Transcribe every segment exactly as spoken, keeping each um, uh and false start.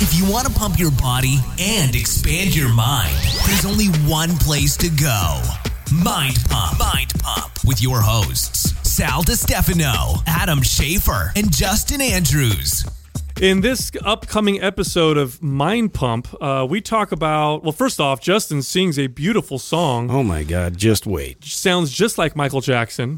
If you want to pump your body and expand your mind, there's only one place to go. Mind Pump. Mind Pump with your hosts, Sal DiStefano, Adam Schafer, and Justin Andrews. In this upcoming episode of Mind Pump, uh, we talk about, well, first off, Justin sings a beautiful song. Oh my God, just wait. Sounds just like Michael Jackson.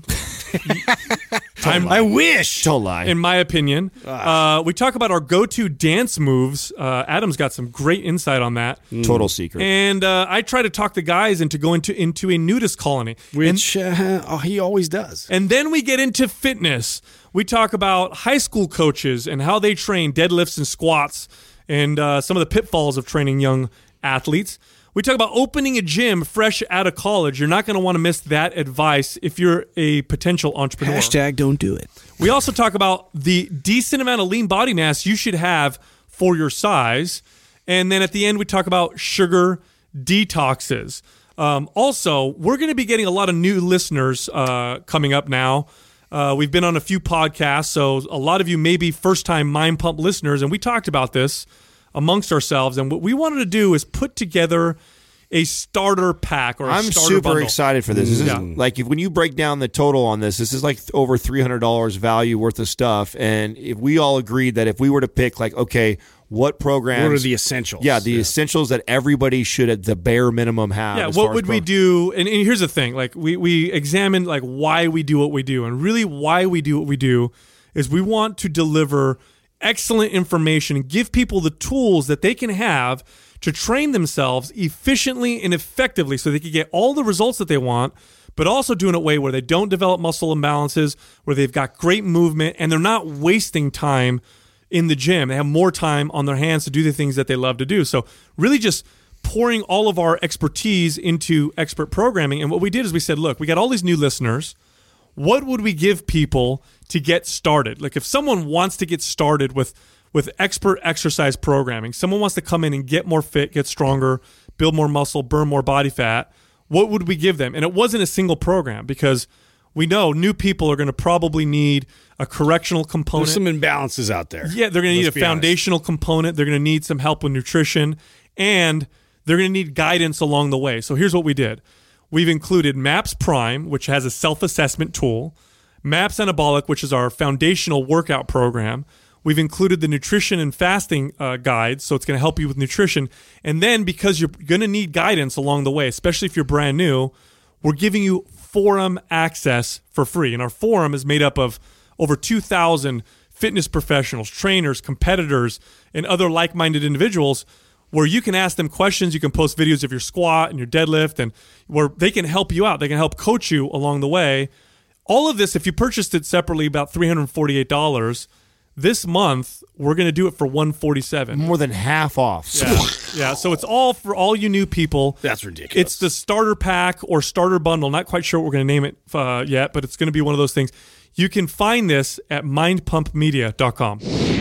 I'm, I wish. Don't lie. In my opinion. Uh, we talk about our go-to dance moves. Uh, Adam's got some great insight on that. Total secret. And uh, I try to talk the guys into going to into a nudist colony. Which and, uh, oh, he always does. And then we get into fitness. We talk about high school coaches and how they train deadlifts and squats and uh, some of the pitfalls of training young athletes. We talk about opening a gym fresh out of college. You're not going to want to miss that advice if you're a potential entrepreneur. Hashtag don't do it. We also talk about the decent amount of lean body mass you should have for your size. And then at the end, we talk about sugar detoxes. Um, also, we're going to be getting a lot of new listeners uh, coming up now. Uh, we've been on a few podcasts, so a lot of you may be first-time Mind Pump listeners, and we talked about this amongst ourselves, and what we wanted to do is put together a starter pack or a I'm starter super bundle. excited for this. This is Yeah. like if when you break down the total on this, this is like over three hundred dollars value worth of stuff. And if we all agreed that if we were to pick, like, okay, what programs? What are the essentials? Yeah, the yeah. essentials that everybody should at the bare minimum have. Yeah, what would we do? And, and here's the thing: like we we examine like why we do what we do, and really why we do what we do is we want to deliver excellent information and give people the tools that they can have to train themselves efficiently and effectively so they can get all the results that they want, but also do it in a way where they don't develop muscle imbalances, where they've got great movement, and they're not wasting time in the gym. They have more time on their hands to do the things that they love to do. So really just pouring all of our expertise into expert programming. And what we did is we said, look, we got all these new listeners. What would we give people to get started? Like if someone wants to get started with with expert exercise programming, someone wants to come in and get more fit, get stronger, build more muscle, burn more body fat, what would we give them? And it wasn't a single program because we know new people are going to probably need a correctional component. There's some imbalances out there. Yeah, they're going to need a be foundational honest. component. They're going to need some help with nutrition, and they're going to need guidance along the way. So here's what we did. We've included MAPS Prime, which has a self-assessment tool, MAPS Anabolic, which is our foundational workout program. We've included the nutrition and fasting uh, guide, so it's going to help you with nutrition. And then because you're going to need guidance along the way, especially if you're brand new, we're giving you forum access for free. And our forum is made up of over two thousand fitness professionals, trainers, competitors, and other like-minded individuals where you can ask them questions. You can post videos of your squat and your deadlift, and where they can help you out. They can help coach you along the way. All of this, if you purchased it separately, about three hundred forty-eight dollars. This month, we're going to do it for one hundred forty-seven dollars. More than half off. Yeah. yeah, so it's all for all you new people. That's ridiculous. It's the starter pack or starter bundle. Not quite sure what we're going to name it uh, yet, but it's going to be one of those things. You can find this at mind pump media dot com.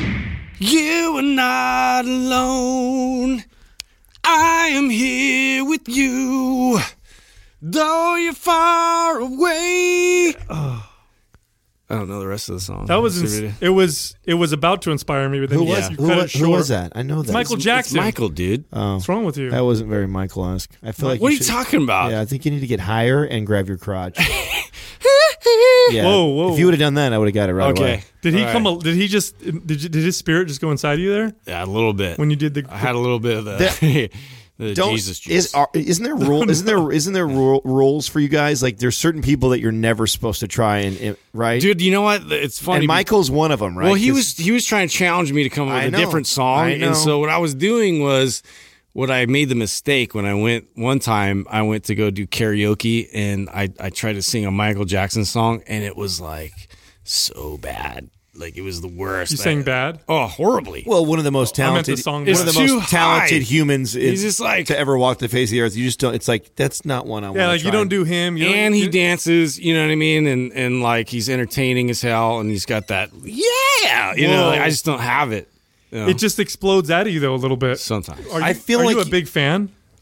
You are not alone. I am here with you. Though you're far away. Oh. I don't know the rest of the song. That was ins- it was it was about to inspire me, but then who you, was you who, cut was, it short. who was that? I know that. It's Michael it's, Jackson. It's Michael, dude. Oh, What's wrong with you? That wasn't very Michael-esque. I feel like what you are you should, talking about? Yeah, I think you need to get higher and grab your crotch. yeah. Whoa, whoa! If you would have done that, I would have got it right okay. away. Did he All come? right. A, did he just? Did you, did his spirit just go inside of you there? Yeah, a little bit. When you did the, I had a little bit of the, The- the Don't, Jesus juice. is, are, isn't there rule? Isn't there isn't there rule, rules for you guys? Like there's certain people that you're never supposed to try and, and right, Dude, you know what? It's funny. And Michael's one of them, right? Well, he 'Cause- was he was trying to challenge me to come up I with know. a different song, I know. and so what I was doing was, what I made the mistake when I went one time. I went to go do karaoke, and I I tried to sing a Michael Jackson song, and it was like so bad. Like it was the worst. You sang I- bad? Oh, horribly. Well, one of the most I meant the talented, song one bad. of the It's most too talented high. humans in, He's just like- to ever walk the face of the earth. You just don't. It's like that's not one I want. Yeah, like try. you don't do him. You don't, and he you, dances, you know what I mean, and and like he's entertaining as hell, and he's got that yeah, you know. Whoa. Like, I just don't have it. You know, It just explodes out of you though a little bit. sometimes. Are you, I feel are like you a you- big fan?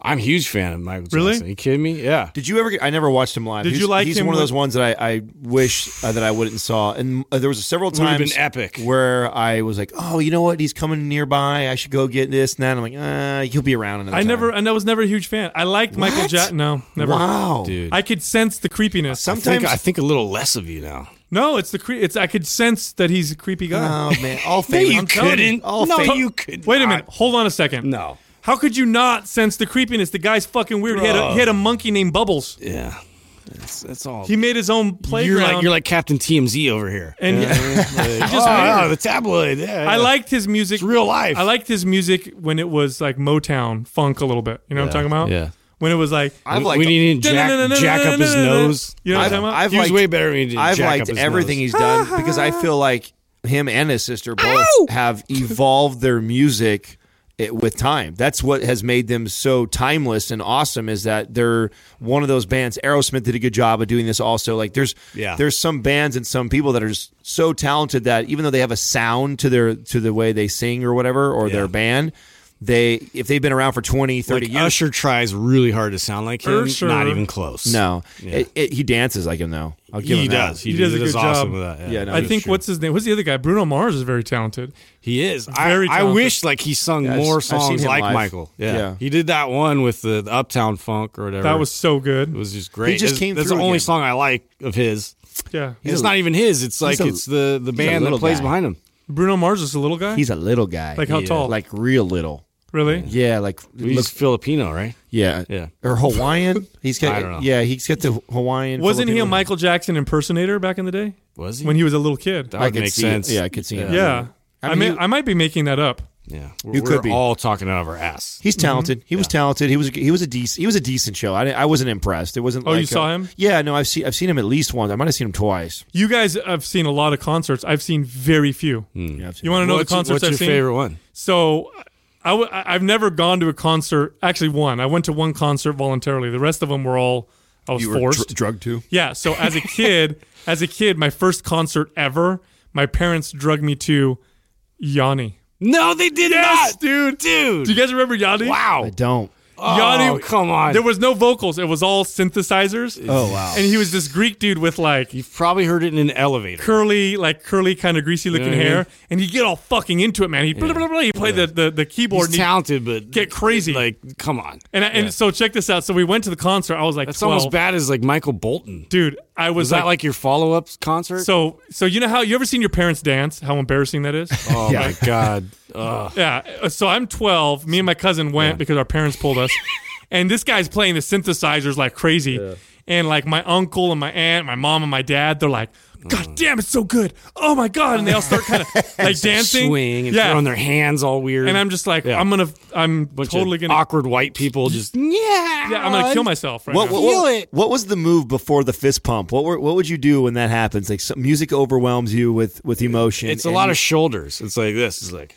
I'm a huge fan of Michael Really? Jackson. Are you kidding me? Yeah. Did you ever? Get, I never watched him live. Did he's, you like He's him one of with- those ones that I, I wish uh, that I wouldn't saw. And uh, there was several Would've times been epic. where I was like, oh, you know what? He's coming nearby. I should go get this and that. I'm like, uh, he'll be around another I time. never, and I was never a huge fan. I liked Michael What? Jackson. No, never. Wow, Dude. I could sense the creepiness. I think, Sometimes I think a little less of you now. No, it's the cre- it's. I could sense that he's a creepy guy. Oh man, all No, famous. you I'm telling you. couldn't. All no, fa- you could. Wait a not. minute. Hold on a second. No. How could you not sense the creepiness? The guy's fucking weird. He had, a, he had a monkey named Bubbles. Yeah. That's, that's all. He made his own playground. You're like you're like Captain T M Z over here. And You know what I mean? Like, just oh, yeah, weird. the tabloid. Yeah, I yeah. liked his music. It's real life. I liked his music when it was like Motown funk a little bit. You know what I'm talking about? Yeah. When it was like, I've We- liked. we didn't jack, jack up his nose. You know what I'm I've, talking about? I've He was liked, way better when he did I've jack liked up his everything nose. he's done because I feel like him and his sister both have evolved their music it, with time. That's what has made them so timeless and awesome. Is that they're one of those bands. Aerosmith did a good job of doing this. Also, like there's Yeah. there's some bands and some people that are just so talented that even though they have a sound to their to the way they sing or whatever or Yeah. their band. They if they've been around for twenty, thirty Like years. Usher tries really hard to sound like him. Usher. Not even close. No, Yeah. it, it, he dances like him though. I'll give He him that. does. He, He does a does good awesome job. with that. Yeah, no, I that's think true. what's his name? What's the other guy? Bruno Mars is very talented. He is. Very I, I talented. wish like he sung Yeah, I've- more I've seen songs him like live. Michael. Yeah. Yeah. He did that one with the, the Uptown Funk or whatever. That was so good. it was just great. He just It's- came That's through the only again. song I like of his. Yeah. It's not even his. It's like a- it's the the a band that little plays guy. behind him. Bruno Mars is a little guy. He's a little guy. like how Yeah. tall? like real little. really? Yeah, like He's look, Filipino, right? yeah, Yeah. or Hawaiian. He's got I don't know. yeah, he's got the Hawaiian. Wasn't he a Filipino- Michael Jackson impersonator back in the day Was he? when he was a little kid? that I would could make see sense. It. Yeah, I could see it. Yeah. I, I mean, may, you- I might be making that up. Yeah. You We're could be. all talking out of our ass. He's talented. He was talented. He was he was a decent he was a decent show. I, I wasn't impressed. It wasn't. Oh, like you saw a- him? Yeah, no, I've seen I've seen him at least once. I might have seen him twice. You guys have seen a lot of concerts. I've seen very few. Yeah, I've seen You want to know what's the concerts what's your I've seen? favorite one? So, I w- I've never gone to a concert. Actually, one. I went to one concert voluntarily. The rest of them were all I was You were forced. dr- drugged too. Yeah. So as a kid, as a kid, my first concert ever, my parents drugged me to Yanni. No, they did Yes, not, dude. dude. Do you guys remember Yanni? Wow. I don't. Oh, Yanni, come on. There was no vocals. It was all synthesizers. Oh wow. And he was this Greek dude with like You've probably heard it in an elevator. curly, like curly, kind of greasy looking You know what I hair, mean? and he'd get all fucking into it, man. He blah, blah, blah, he played the, the the keyboard. He's and he'd- talented, but get crazy. Like, come on. and I, and Yeah. so check this out. So we went to the concert. I was like, That's twelve. almost bad as like Michael Bolton. dude. I was, Was that like your follow up concert? so so you know how you ever seen your parents dance? How embarrassing that is. oh my god. Ugh. Yeah. So I'm twelve. Me and my cousin went because our parents pulled us. And this guy's playing the synthesizers like crazy. And like my uncle and my aunt, my mom and my dad, they're like, God damn, it's so good. Oh my God. And they all start kind of like dancing. Swing and yeah. throwing their hands all weird. And I'm just like, Yeah. I'm going to, I'm Bunch totally of going to, awkward white people just yeah. yeah, I'm going to kill myself right What, now. what, what, what was the move before the fist pump? What were, what would you do when that happens? Like some music overwhelms you with, with emotion. It's a and lot you- of shoulders. It's like this. It's like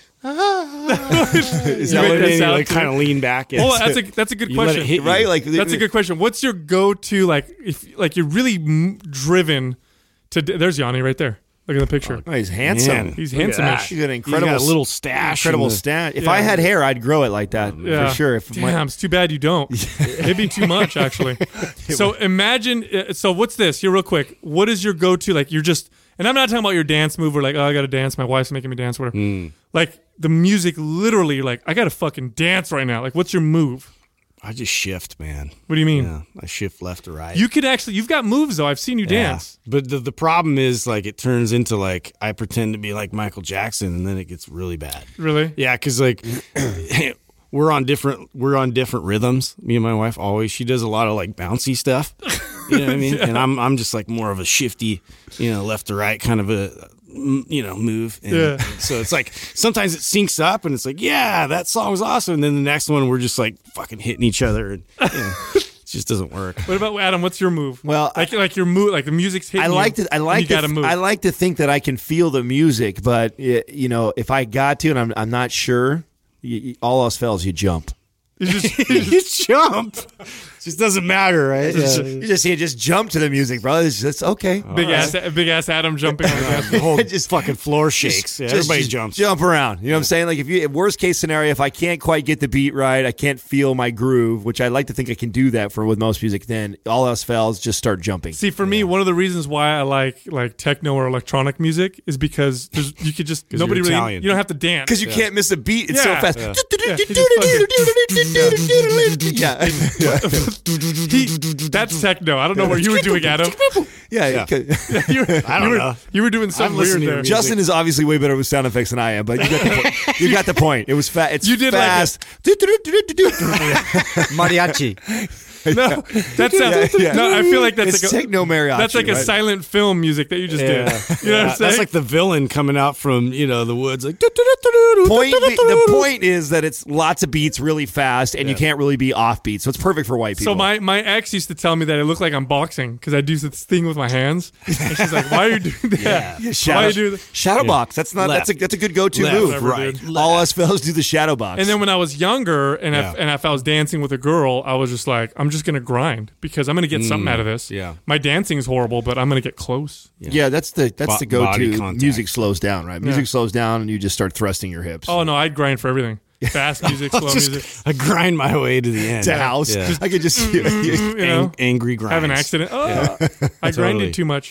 is You that make what that it is? sound like too? kind of lean back. Oh, Yes. that's a that's a good You let question. it hit you. right? Like That's a good question. What's your go-to like if like you're really m- driven to? There's Yanni right there. Look at the picture. Oh, he's handsome. Man. He's Look at handsome-ish. that. He's got an incredible, He's got a little stash. incredible in the- stash. If Yeah. I had hair, I'd grow it like that Yeah. for sure. If my- Damn, it's too bad you don't. It'd be too much, actually. So imagine. uh, So what's this? Here, real quick. What is your go-to? Like you're just, and I'm not talking about your dance move. Or like, oh, I got to dance. My wife's making me dance. Whatever. Hmm. Like the music, literally. You're like, I got to fucking dance right now. Like, what's your move? I just shift, man. What do you mean? Yeah, I shift left to right. You could actually. You've got moves though. I've seen you Yeah. dance. But the the problem is like it turns into like I pretend to be like Michael Jackson, and then it gets really bad. Really? Yeah, because like we're on different we're on different rhythms. Me and my wife always. She does a lot of like bouncy stuff. You know what I mean? And I'm I'm just like more of a shifty, you know, left to right kind of a mm, you know move. And Yeah. So it's like sometimes it syncs up, and it's like yeah, that song's awesome. And then the next one we're just like fucking hitting each other, and you know, it just doesn't work. What about Adam? What's your move? Well, like like your move, like the music's hitting I like you, to. I and like you got to to. move. I like to think that I can feel the music, but it, you know, if I got to and I'm, I'm not sure, you, you- all else fails, you jump. It's just, you jump. Just doesn't matter, right? Just- Yeah. You just see it, just jump to the music, bro. It's just okay. big ass, big ass Adam jumping on the gas. The whole Just- fucking floor shakes. Yeah, Just- everybody just jumps. Jump around. You know what I'm saying? Like if you worst case scenario, if I can't quite get the beat right, I can't feel my groove, which I like to think I can do that for with most music, then all else fails, just start jumping. See, for me, one of the reasons why I like like techno or electronic music is because there's, you could just nobody you're really Italian. you don't have to dance Because you can't miss a beat. It's Yeah. so fast. Yeah. Yeah. He, that's techno. I don't know what you were doing, Adam. Yeah. Yeah. yeah. You were, I don't you were, know. You were doing something I'm weird listening to there. music. Justin is obviously way better with sound effects than I am, but you got the point. You got the point. It was fast. It's You did like fast. Mariachi. No, that's a, Yeah, yeah. no. I feel like that's It's like a, techno mariachi. that's like a right? silent film music that you just Yeah. did. You know what I'm saying? That's like the villain coming out from, you know, the woods. Like, Point, the point is that it's lots of beats really fast, and you can't really be off beat, so it's perfect for white people. So my, my ex used to tell me that it looked like I'm boxing because I do this thing with my hands. And she's like, "Why are you doing that? Yeah, Why shadow, are you doing that?" shadow box. That's not. Left. That's a that's a good go to Left. move. Whatever, Right. dude. All us fellows do the shadow box. And then when I was younger, and Yeah. if and if I was dancing with a girl, I was just like, I'm just gonna grind because I'm gonna get something out of this. yeah. my dancing is horrible, but I'm gonna get close. yeah, that's the that's Bo- the go body to. contact. Music slows down, right? Music Yeah. slows down, and you just start thrusting your hips. Oh no, I'd grind for everything. Fast music, slow Just- music. I grind my way to the end. to house. Yeah. I could just see it. You know, Ang- angry grinds. have an accident. Oh, I Totally. grinded too much.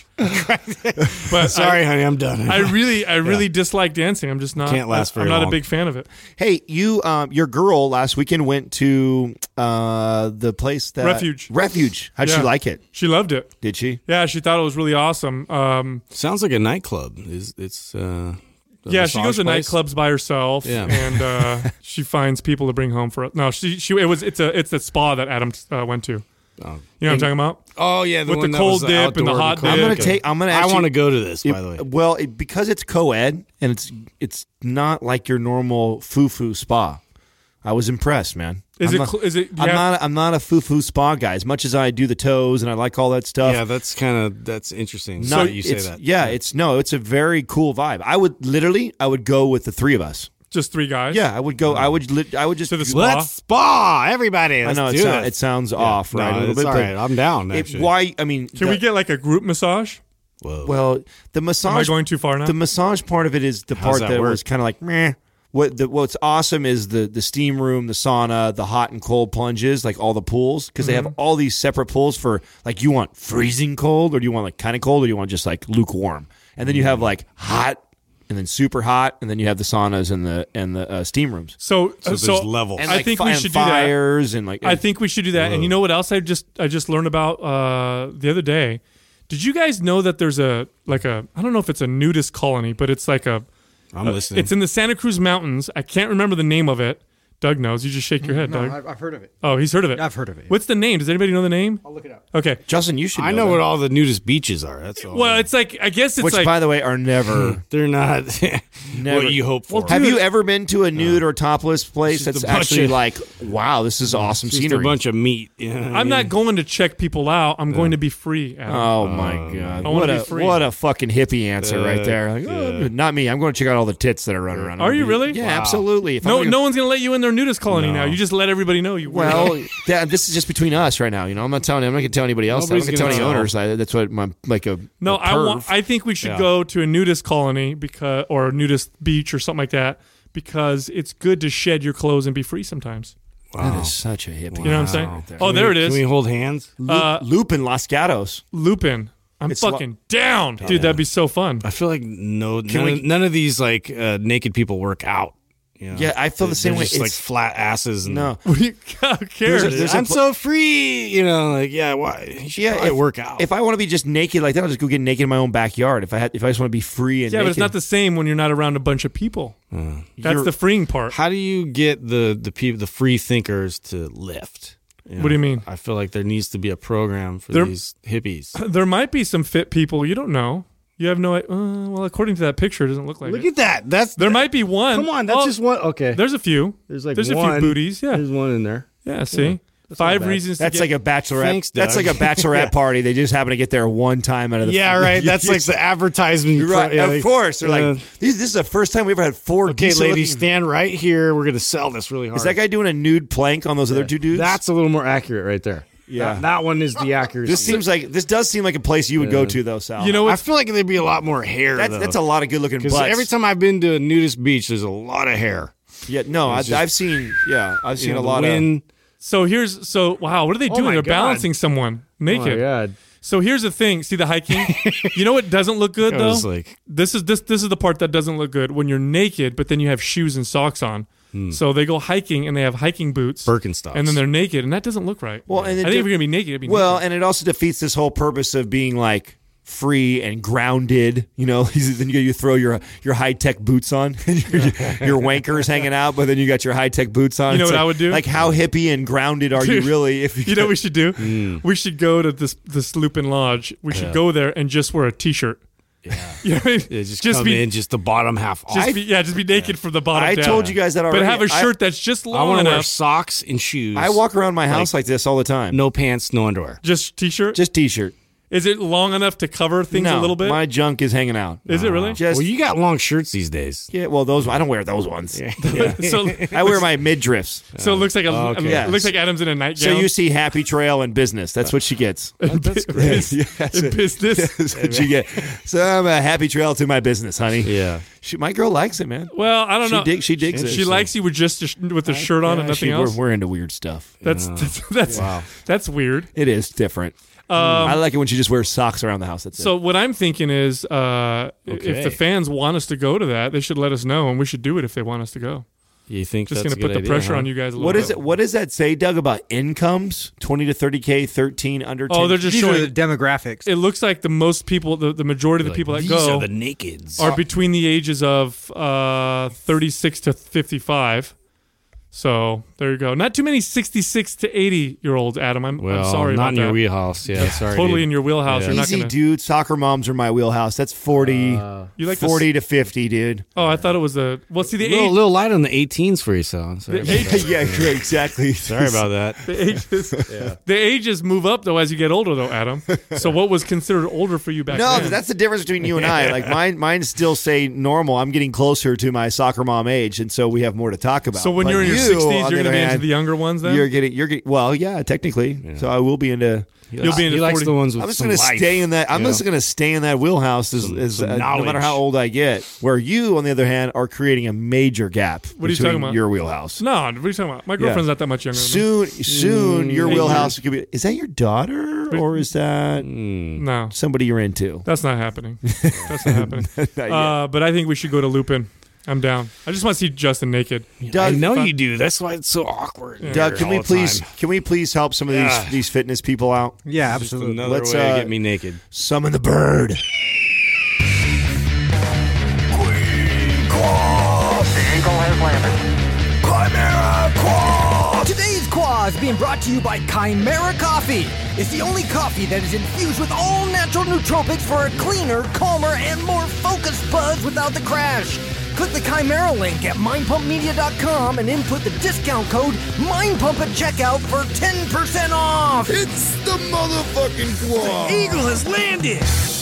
But Sorry, I, honey, I'm done. I really, I really dislike dancing. I'm just not. Can't last I'm very not long. a big fan of it. Hey, you, um, your girl last weekend went to uh, the place that Refuge. Refuge. How'd Yeah. she like it? She loved it. Did she? Yeah, she thought it was really awesome. Um, Sounds like a nightclub. Is it's uh, a yeah, she goes massage to place? nightclubs by herself, Yeah. and uh, she finds people to bring home for. No, she she it was it's a it's a spa that Adam uh, went to. Oh. You know what I'm talking about? Oh yeah, the With one the that cold was dip and the outdoor hot decor. I'm gonna Okay. take. I'm gonna. I Actually, want to go to this. It- By the way, well, it, because it's co-ed and it's it's not like your normal foo-foo spa. I was impressed, man. Is I'm it? Not, cl- Is it? I'm yeah. not. I'm not a foo-foo spa guy. As much as I do the toes and I like all that stuff. yeah, that's kind of that's interesting. no, So you say it's- that. Yeah, it's no. It's a very cool vibe. I would literally. I would go with the three of us. Just three guys. Yeah, I would go. I would. Li- I would just. To the spa? Let's spa everybody. I Let's know it, do sound, this. it sounds Yeah. off, No, right? a little it's bit, all but right. I'm down. it- Actually. why? I mean, Can the- we get like a group massage? Whoa. Well, the Am I massage. going too far now? The massage part of it is the part that that, work? was kind of like meh. What the, what's awesome is the the steam room, the sauna, the hot and cold plunges, like all the pools, because they have all these separate pools for like you want freezing cold, or do you want like kind of cold, or do you want just like lukewarm, and then you have like hot, and then super hot, and then you have the saunas and the and the uh, steam rooms, so, So so there's levels. and I like think fi- we and should do that. fires and like I think we should do that. And you know what else I just I just learned about uh, the other day? Did you guys know that there's a like a I don't know if it's a nudist colony, but it's like a I'm uh, listening. it's in the Santa Cruz Mountains. I can't remember the name of it. Doug knows. You just shake your head, Doug. I've heard of it. Oh, he's heard of it. I've heard of it. What's the name? Does anybody know the name? I'll look it up. Okay. Justin, you should. I know that. what all the nudist beaches are. That's all. Well, it's like I guess it's which, like by the way, are never. they're not Never. what you hope for. Have you ever been to a nude or topless place It's just that's a bunch actually of- like, wow, this is awesome Just scenery? a bunch of meat. You know what I I'm mean? not going to check people out. I'm going to be free. Adam. Oh my god! I wanna What be a free. what a fucking hippie answer right Uh, there. Like, oh, not me. I'm going to check out all the tits that are running around. Are I'm you gonna be- really? Yeah, Wow. absolutely. If no, I'm gonna- no one's going to let you in their nudist colony No. now. You just let everybody know you. Well, that, this is just between us right now. You know, I'm not telling. I'm not going to tell anybody else. Nobody's I'm not going to tell gonna any tell. owners. I, that's what my like a No, a I want. perv. I think we should Yeah. go to a nudist colony because, or a nudist beach or something like that, because it's good to shed your clothes and be free sometimes. That is such a hippie. You know what I'm saying? Wow. Oh, there it Can we is. hold hands? Uh, Loop in Los Gatos. Lupin. I'm It's lo- fucking down, dude. That'd be so fun. I feel like no, Can none, we- of, none of these like uh, naked people work out. You know? Yeah, I feel the They're same way. Just like It's- flat asses. And No, What do you who cares? There's a- there's a I'm pl- so free. You know, like yeah, why? You should yeah. probably If, work out. If I want to be just naked like that, I'll just go get naked in my own backyard. If I had, if I just want to be free and yeah, naked. but it's not the same when you're not around a bunch of people. That's You're- the freeing part. How do you get the the people, the free thinkers, to lift? You What do you mean? I feel like there needs to be a program for There- these hippies. There might be some fit people. You don't know. You have no. Uh, well, according to that picture, it doesn't look like Look it. at that. That's There might be one. Come on, that's Oh, just one. Okay, There's a few. there's like There's one. a few booties. Yeah. There's one in there. Yeah. See. Five bad. reasons. That's to like get, a bachelorette. Thanks, that's Doug. like a bachelorette party. They just happen to get there one time out of the. Yeah, right. That's like the advertisement. You're right. pro- yeah, of like, course, they're uh, like this, this is the first time we ever had four. okay, decent ladies, looking- stand right here. We're gonna sell this really hard. Is that guy doing a nude plank on those other two dudes? That's a little more accurate right there. Yeah. that, that one is the accuracy. This seems like this does seem like a place you would go to though, Sal. You know I what? feel like there'd be a lot more hair. that's though. that's a lot of good looking Because butts. every time I've been to a nudist beach, there's a lot of hair. yeah, no, I, It's just- I've seen. Yeah, I've seen You know, a the lot wind. So here's so wow. What are they Oh doing? my They're God. balancing someone Oh my naked. god! So here's the thing. See the hiking. You know what doesn't look good I though? was like, This is this this is the part that doesn't look good when you're naked, but then you have shoes and socks on. So they go hiking and they have hiking boots, Birkenstocks. and then they're naked, and that doesn't look right. Well, and I it think did- if you're gonna be naked, it'd be Well, naked. and it also defeats this whole purpose of being like free and grounded. You know, then you you throw your your high tech boots on, and your, your wankers hanging out, but then you got your high tech boots on. You know It's what like, I would do? Like, how hippie and grounded are you Dude, really? If you, You know what we should do? Hmm. We should go to this this Lupin Lodge. We should go there and just wear a t-shirt. yeah, You know what I mean? yeah, just, come be in, just the bottom half off. just be yeah, just be naked from the bottom I down. told you guys that already. But have a I- shirt that's just I long want to wear enough. socks and shoes. I walk around my house like, this all the time. no pants, no underwear. Just t-shirt. Just t-shirt. Is it long enough to cover things no, a little bit? my junk is hanging out. Is it really? Just Well, you got long shirts these days. yeah. Well, those I don't wear those ones. so I wear my midriffs. so it looks like a, Okay. it Yes. looks like Adam's in a nightgown. So you see Happy Trail in business. That's what she gets. That's great. Yeah, that's in it. business. That's what you get. So I'm a happy trail to my business, honey. Yeah. She, my girl likes it, man. Well, I don't She know. dig- she digs it. She likes you with just a sh- with a shirt on and Yeah, nothing she- else. We're, we're into weird stuff. That's that's that's, Wow. that's weird. It is different. I like it when she just wears socks around the house. That's So it. what I'm thinking is, uh, if Okay. the fans want us to go to that, they should let us know, and we should do it if they want us to go. You think Just that's going a to put good the idea, pressure huh? on you guys a little What bit. is it? What does that say, Doug, about incomes? Twenty to thirty k, thirteen under. ten Oh, they're just These are showing. the demographics. It looks like the most people, the, the majority of the Like, people that these go are the nakeds. are between the ages of uh, thirty-six to fifty-five. So there you go. Not too many sixty-six to eighty year olds, Adam. I'm, well, I'm sorry not about in your that. wheelhouse. Yeah, sorry. Totally dude. in your wheelhouse. Yeah. You're not Easy, gonna. dude. Soccer moms are my wheelhouse. That's forty, Uh, You like the forty to fifty, dude. Oh, I thought it was the. Well, see the little, age. little light on the eighteens for you, Sal. Sorry, The about age- that. yeah, great, exactly. Sorry about that. The ages, the ages move up though as you get older, though, Adam. So what was considered older for you back No, then? that's the difference between you and I. Like mine, mine still say normal. I'm getting closer to my soccer mom age, and so we have more to talk about. so when But you're in your you, sixties, on you're the going to other be into hand, the younger ones then. You're getting, you're getting. Well, yeah, technically. So I will be into. You'll be into he likes forty. the ones with I'm just some going to life. stay in that. I'm Yeah. just going to stay in that wheelhouse, as, as, some uh, no matter knowledge. how old I get. Where you, on the other hand, are creating a major gap. What are you between talking about? Your wheelhouse. No, what are you talking about? My girlfriend's not that much younger. Soon, soon, your Mm, eight wheelhouse could be. Is that your daughter, or is that than me. No, somebody you're into? that's not happening. That's not happening. Not yet. Uh, but I think we should go to Lupin. I'm down. I just want to see Justin naked. I Doug, know fun. you do. That's why it's so awkward. Doug, can all we the please time. can we please help some of these Yeah. these fitness people out? Yeah, Just absolutely. another Let's, way uh, to get me naked. Summon the bird. Today's Quah is being brought to you by Chimera Coffee. It's the only coffee that is infused with all natural nootropics for a cleaner, calmer, and more focused buzz without the crash. Click the Chimera link at mind pump media dot com and input the discount code MINDPUMP at checkout for ten percent off. It's the motherfucking Quad. Eagle has landed.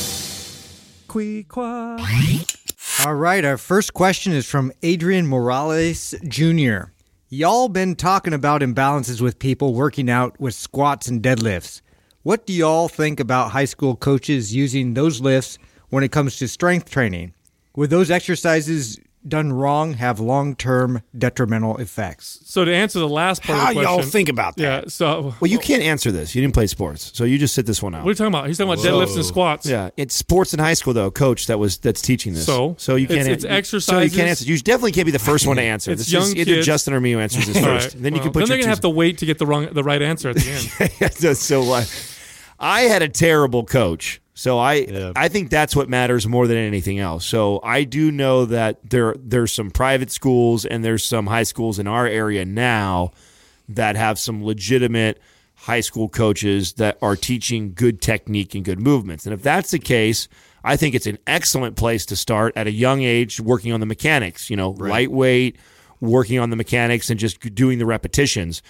All right, our first question is from Adrian Morales Junior Y'all been talking about imbalances with people working out with squats and deadlifts. What do y'all think about high school coaches using those lifts when it comes to strength training? Would those exercises done wrong have long-term detrimental effects? So to answer the last part How of the question, y'all think about that? Yeah. So Well, you can't answer this. You didn't play sports, so you just sit this one out. what are you talking about? He's talking about deadlifts and squats. Yeah, it's sports in high school though, coach. That was that's teaching this. So? so you It's- can't. it's So you exercises. can't answer. You definitely can't be the first one to answer. It's this young is either kids. Justin or me who answers this All first. right. Then you Well, can put then your they're gonna have to wait to get the wrong, the right answer at the end. so uh, I had a terrible coach. So I Yeah. I think that's what matters more than anything else. So I do know that there there's some private schools and there's some high schools in our area now that have some legitimate high school coaches that are teaching good technique and good movements. And if that's the case, I think it's an excellent place to start at a young age working on the mechanics, you know, lightweight, working on the mechanics and just doing the repetitions.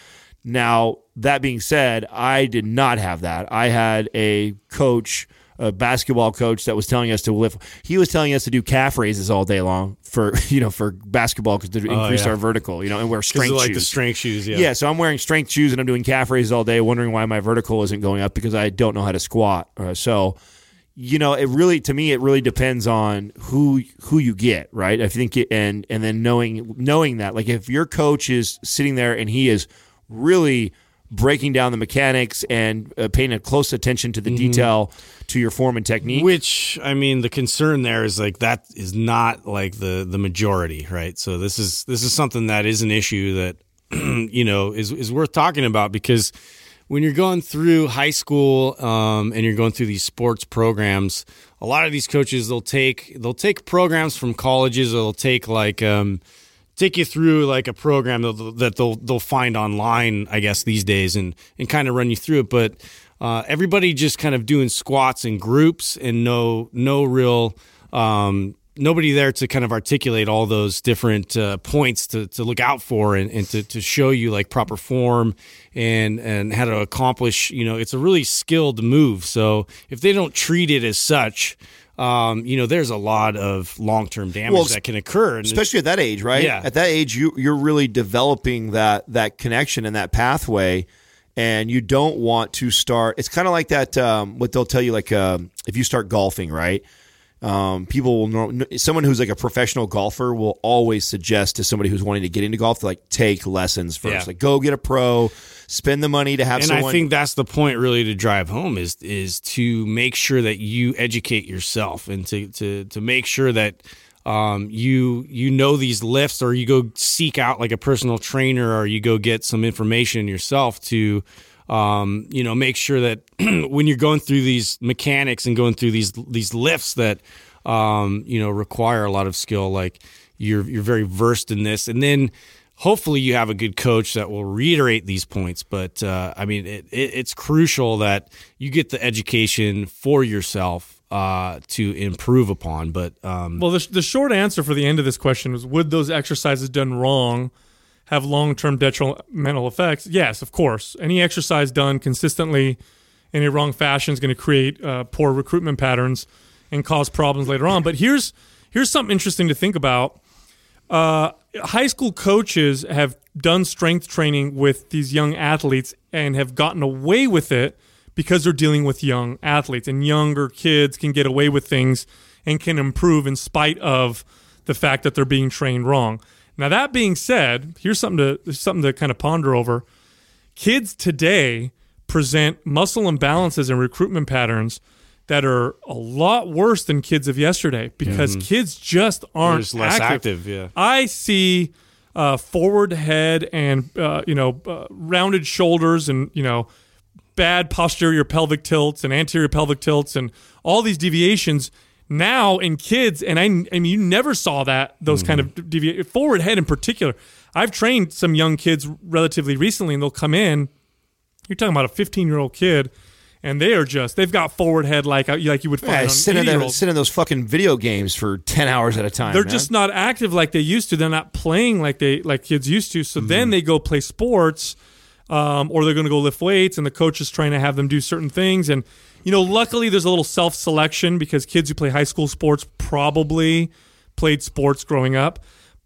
Now, that being said, I did not have that. I had a coach, a basketball coach that was telling us to lift. He was telling us to do calf raises all day long for, you know, for basketball because to increase yeah. our vertical, you know, and wear 'Cause strength of, like shoes. the strength shoes, yeah. Yeah, so I'm wearing strength shoes and I'm doing calf raises all day, wondering why my vertical isn't going up because I don't know how to squat. Uh, so, you know, it really, to me, it really depends on who who you get, right? I think, it, and and then knowing knowing that, like, if your coach is sitting there and he is really breaking down the mechanics and uh, paying a close attention to the mm-hmm. detail to your form and technique. Which, I mean, the concern there is like that is not like the the majority, right? So this is this is something that is an issue that you know is is worth talking about, because when you're going through high school um, and you're going through these sports programs, a lot of these coaches they'll take they'll take programs from colleges, or they'll take like um, take you through like a program that, that they'll they'll find online, I guess, these days, and and kind of run you through it. But uh, everybody just kind of doing squats in groups and no no real um, nobody there to kind of articulate all those different uh, points to, to look out for and, and to, to show you like proper form and and how to accomplish. You know, it's a really skilled move. So if they don't treat it as such, Um, you know, there's a lot of long-term damage Well, that can occur, and especially at that age, right? Yeah. At that age, you you're really developing that that connection and that pathway, and you don't want to start. It's kind of like that. Um, what they'll tell you, like um, if you start golfing, right? Um, people will know, someone who's like a professional golfer will always suggest to somebody who's wanting to get into golf to like take lessons first, Yeah. like go get a pro, spend the money to have and someone. I think that's the point really to drive home is is to make sure that you educate yourself and to to to make sure that um, you you know these lifts, or you go seek out like a personal trainer, or you go get some information yourself to um, you know make sure that when you're going through these mechanics and going through these these lifts that um, you know require a lot of skill, like you're you're very versed in this, and then hopefully you have a good coach that will reiterate these points. But uh, I mean, it, it, it's crucial that you get the education for yourself uh, to improve upon. But um, Well, the, the short answer for the end of this question was, would those exercises done wrong have long-term detrimental effects? Yes, of course. Any exercise done consistently in a wrong fashion is going to create uh, poor recruitment patterns and cause problems later on. But here's here's something interesting to think about. Uh, high school coaches have done strength training with these young athletes and have gotten away with it because they're dealing with young athletes, and younger kids can get away with things and can improve in spite of the fact that they're being trained wrong. Now, that being said, here's something to something to kind of ponder over. Kids today present muscle imbalances and recruitment patterns that are a lot worse than kids of yesterday because mm-hmm. kids just aren't just less active. active. Yeah, I see uh, forward head and uh, you know uh, rounded shoulders and you know bad posterior pelvic tilts and anterior pelvic tilts and all these deviations now in kids. And I, I mean, you never saw that those mm-hmm. kind of deviations. Forward head in particular. I've trained some young kids relatively recently, and they'll come in. You're talking about a fifteen-year-old kid. And they are just, they've got forward head like like you would find yeah, on sit in, eighty-year-olds. there, sit in those fucking video games for ten hours at a time. They're man. just not active like they used to. They're not playing like they like kids used to. So mm-hmm. then they go play sports, um, or they're going to go lift weights, and the coach is trying to have them do certain things. And, you know, luckily there's a little self-selection because kids who play high school sports probably played sports growing up.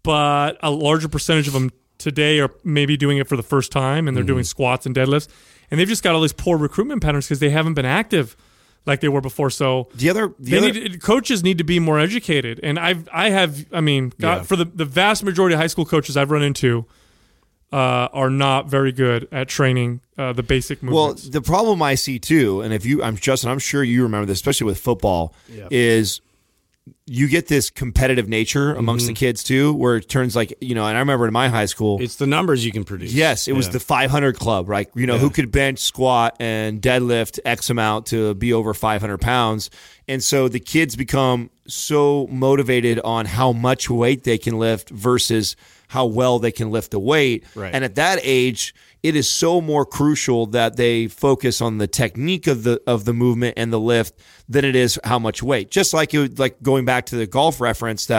But a larger percentage of them today are maybe doing it for the first time, and they're mm-hmm. doing squats and deadlifts. And they've just got all these poor recruitment patterns because they haven't been active like they were before. So the other, the they other need, coaches need to be more educated. And I've, I have, I mean, God, yeah. for the, the vast majority of high school coaches I've run into uh, are not very good at training uh, the basic movements. Well, the problem I see too, and if you, I'm Justin, I'm sure you remember this, especially with football, yeah. is you get this competitive nature amongst mm-hmm. the kids too, where it turns like, you know, and I remember in my high school, it's the numbers you can produce. Yes, it was yeah. the five hundred club, right? You know, yeah. who could bench, squat, and deadlift X amount to be over five hundred pounds. And so the kids become so motivated on how much weight they can lift versus how well they can lift the weight. Right. And at that age, it is so more crucial that they focus on the technique of the of the movement and the lift than it is how much weight. Just like it would, like going back to the golf reference that,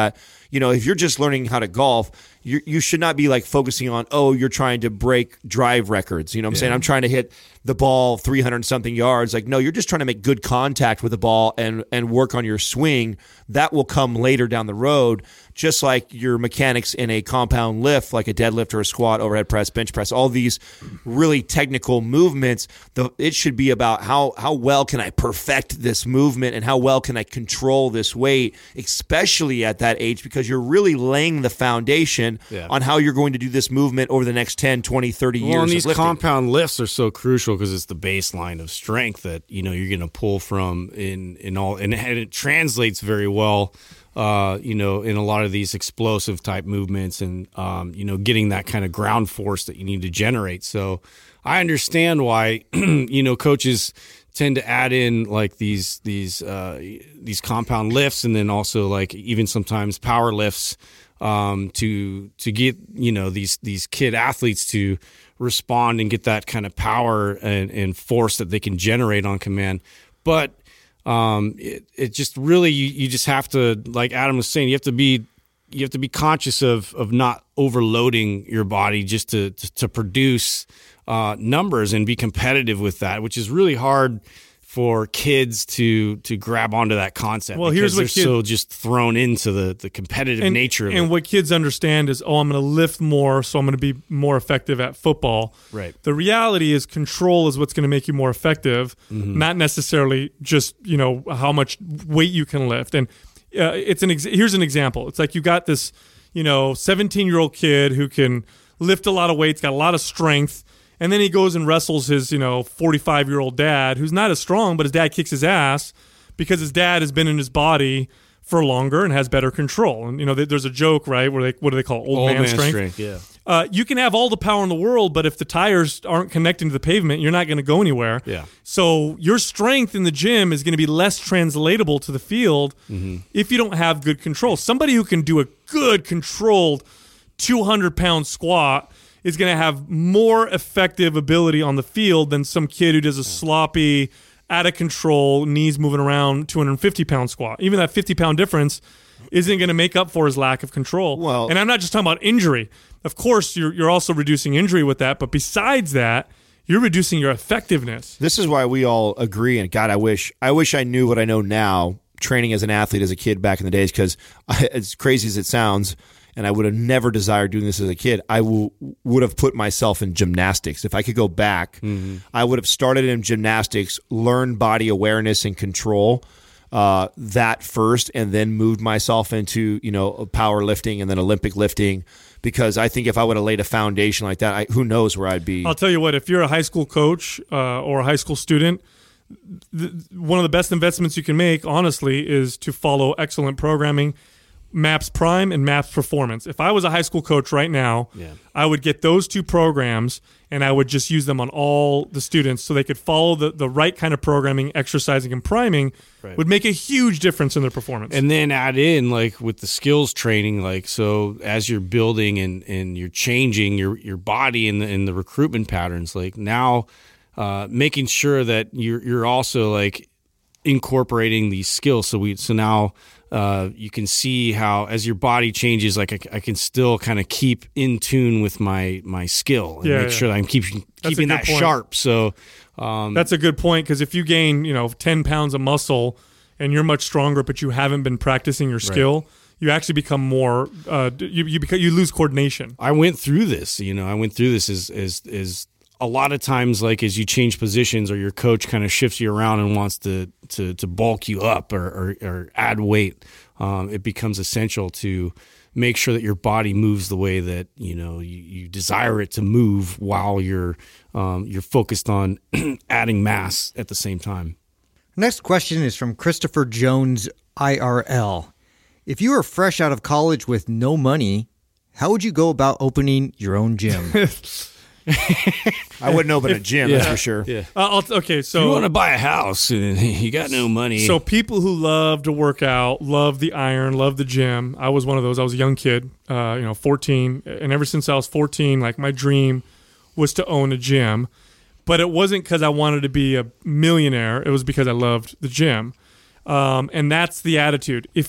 you know, if you're just learning how to golf, you you should not be like focusing on, oh, you're trying to break drive records. You know what I'm yeah. saying? I'm trying to hit the ball three hundred something yards. Like, no, you're just trying to make good contact with the ball and, and work on your swing. That will come later down the road, just like your mechanics in a compound lift, like a deadlift or a squat, overhead press, bench press, all these really technical movements. The, it should be about how, how well can I perfect this movement and how well can I control this weight, especially at that age, because you're really laying the foundation yeah. on how you're going to do this movement over the next ten, twenty, thirty well, years. And these of lifting. compound lifts are so crucial because it's the baseline of strength that, you know, you're going to pull from in, in all, and it translates very well, uh, you know, in a lot of these explosive type movements and, um, you know, getting that kind of ground force that you need to generate. So I understand why, you know, coaches tend to add in like these, these, uh, these compound lifts and then also like even sometimes power lifts, um, to, to get, you know, these, these kid athletes to respond and get that kind of power and, and force that they can generate on command. But, um, it, it just really, you, you just have to, like Adam was saying, you have to be, you have to be conscious of, of not overloading your body just to, to, to produce, uh, numbers and be competitive with that, which is really hard for kids to to grab onto that concept. Well, here's what they're kid, so just thrown into the, the competitive and, nature of and it. And what kids understand is, oh, I'm going to lift more, so I'm going to be more effective at football. Right. The reality is control is what's going to make you more effective, mm-hmm. not necessarily just, you know, how much weight you can lift. And uh, it's an ex- here's an example. It's like you got this, you know, seventeen-year-old kid who can lift a lot of weights, got a lot of strength, and then he goes and wrestles his, you know, forty-five-year-old dad, who's not as strong, but his dad kicks his ass because his dad has been in his body for longer and has better control. And, you know, there's a joke, right, where they, what do they call it? Old, Old man, man strength. strength yeah. Uh, you can have all the power in the world, but if the tires aren't connecting to the pavement, you're not going to go anywhere. Yeah. So your strength in the gym is going to be less translatable to the field mm-hmm. if you don't have good control. Somebody who can do a good controlled two hundred pound squat is going to have more effective ability on the field than some kid who does a sloppy, out of control, knees moving around two hundred fifty pound squat. Even that fifty pound difference isn't going to make up for his lack of control. Well, and I'm not just talking about injury. Of course, you're you're also reducing injury with that, but besides that, you're reducing your effectiveness. This is why we all agree, and God, I wish I wish I knew what I know now, training as an athlete as a kid back in the days, because as crazy as it sounds, and I would have never desired doing this as a kid, I w- would have put myself in gymnastics. If I could go back, mm-hmm. I would have started in gymnastics, learned body awareness and control uh, that first, and then moved myself into, you know, powerlifting and then Olympic lifting. Because I think if I would have laid a foundation like that, I, who knows where I'd be. I'll tell you what, if you're a high school coach uh, or a high school student, th- one of the best investments you can make, honestly, is to follow excellent programming, MAPS Prime and MAPS Performance. If I was a high school coach right now, yeah. I would get those two programs and I would just use them on all the students so they could follow the, the right kind of programming, exercising, and priming right. would make a huge difference in their performance. And then add in, like, with the skills training, like, so as you're building and, and you're changing your, your body and the, and the recruitment patterns, like now uh, making sure that you're, you're also, like, incorporating these skills. So we so now uh, you can see how as your body changes, like I, I can still kind of keep in tune with my my skill and yeah, make yeah. sure that I'm keeping keeping that point. sharp. So um, that's a good point, because if you gain, you know, ten pounds of muscle and you're much stronger, but you haven't been practicing your skill, right. you actually become more uh, you you become, you lose coordination. I went through this. You know, I went through this as as as. A lot of times, like as you change positions or your coach kind of shifts you around and wants to to, to bulk you up or, or, or add weight, um, it becomes essential to make sure that your body moves the way that you know you, you desire it to move while you're um, you're focused on adding mass at the same time. Next question is from Christopher Jones I R L. If you were fresh out of college with no money, how would you go about opening your own gym? I wouldn't open a gym, yeah, that's for sure. Yeah. Uh, I'll, okay, so you want to buy a house and you got no money. So people who love to work out, love the iron, love the gym. I was one of those. I was a young kid, uh, you know, fourteen, and ever since I was fourteen, like my dream was to own a gym. But it wasn't because I wanted to be a millionaire. It was because I loved the gym. Um, and that's the attitude. If you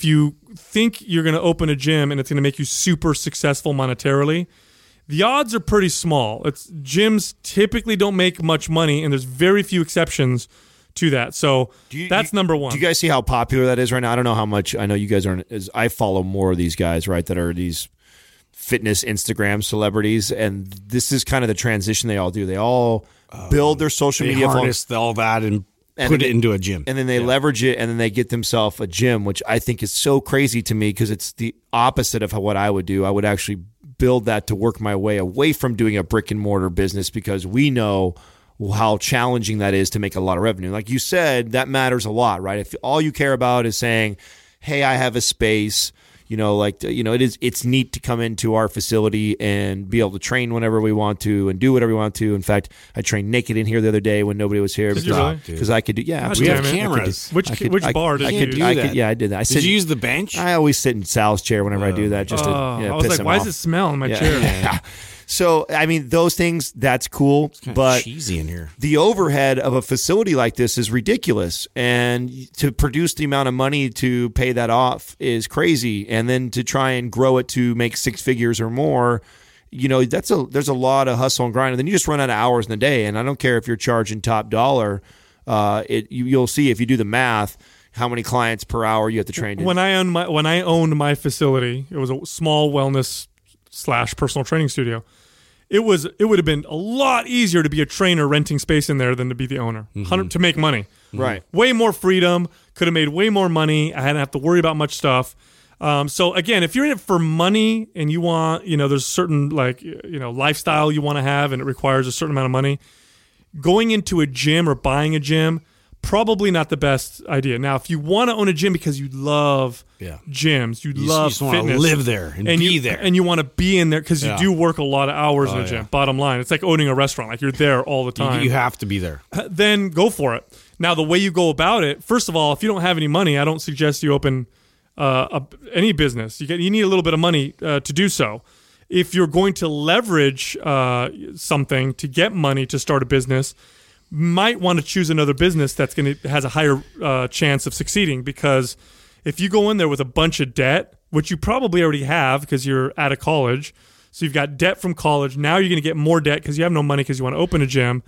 think you're going to open a gym and it's going to make you super successful monetarily, the odds are pretty small. It's gyms typically don't make much money, and there's very few exceptions to that. So you, that's you, number one. Do you guys see how popular that is right now? I don't know how much. I know you guys aren't. As I follow more of these guys, right, that are these fitness Instagram celebrities, and this is kind of the transition they all do. They all um, build their social they media, harness all that and, and put it they, into a gym, and then they yeah. leverage it, and then they get themselves a gym, which I think is so crazy to me because it's the opposite of what I would do. I would actually build that to work my way away from doing a brick and mortar business because we know how challenging that is to make a lot of revenue. Like you said, that matters a lot, right? If all you care about is saying, hey, I have a space, you know, like, you know, it is, it's neat to come into our facility and be able to train whenever we want to and do whatever we want to. In fact, I trained naked in here the other day when nobody was here. Did you really? Because I could do, yeah. God we have damn it. cameras. Which could, which I, bar did I you could, use? I that? could, yeah, I did that. I Did sit, you use the bench? I always sit in Sal's chair whenever I do that just to Oh, you know, I was piss like, him why off. does it smell in my Yeah. chair? Yeah. So, I mean, those things, that's cool. It's kind but of cheesy in here. the overhead of a facility like this is ridiculous. And to produce the amount of money to pay that off is crazy. And then to try and grow it to make six figures or more, you know, that's a there's a lot of hustle and grind. And then you just run out of hours in the day. And I don't care if you're charging top dollar. Uh, it you, you'll see if you do the math, how many clients per hour you have to train. When I owned my when I owned my facility, it was a small wellness slash personal training studio. It was it would have been a lot easier to be a trainer renting space in there than to be the owner. Mm-hmm. To make money. Right. Way more freedom, could have made way more money. I hadn't have to worry about much stuff. Um, so again, if you're in it for money and you want, you know, there's certain like, you know, lifestyle you want to have and it requires a certain amount of money, going into a gym or buying a gym, probably not the best idea. Now, if you want to own a gym because you love Yeah. gyms, you, You love just want to fitness, live there and, be you, there. and you want to be in there because Yeah. you do work a lot of hours in Oh, a gym. yeah. Bottom line, it's like owning a restaurant; like you're there all the You, time. you have to be there. Then go for it. Now, the way you go about it, first of all, if you don't have any money, I don't suggest you open uh, a, any business. You get you need a little bit of money uh, to do so. If you're going to leverage uh, something to get money to start a business, might want to choose another business that's going to has a higher uh, chance of succeeding, because if you go in there with a bunch of debt, which you probably already have because you're out of college, so you've got debt from college, now you're going to get more debt because you have no money because you want to open a gym,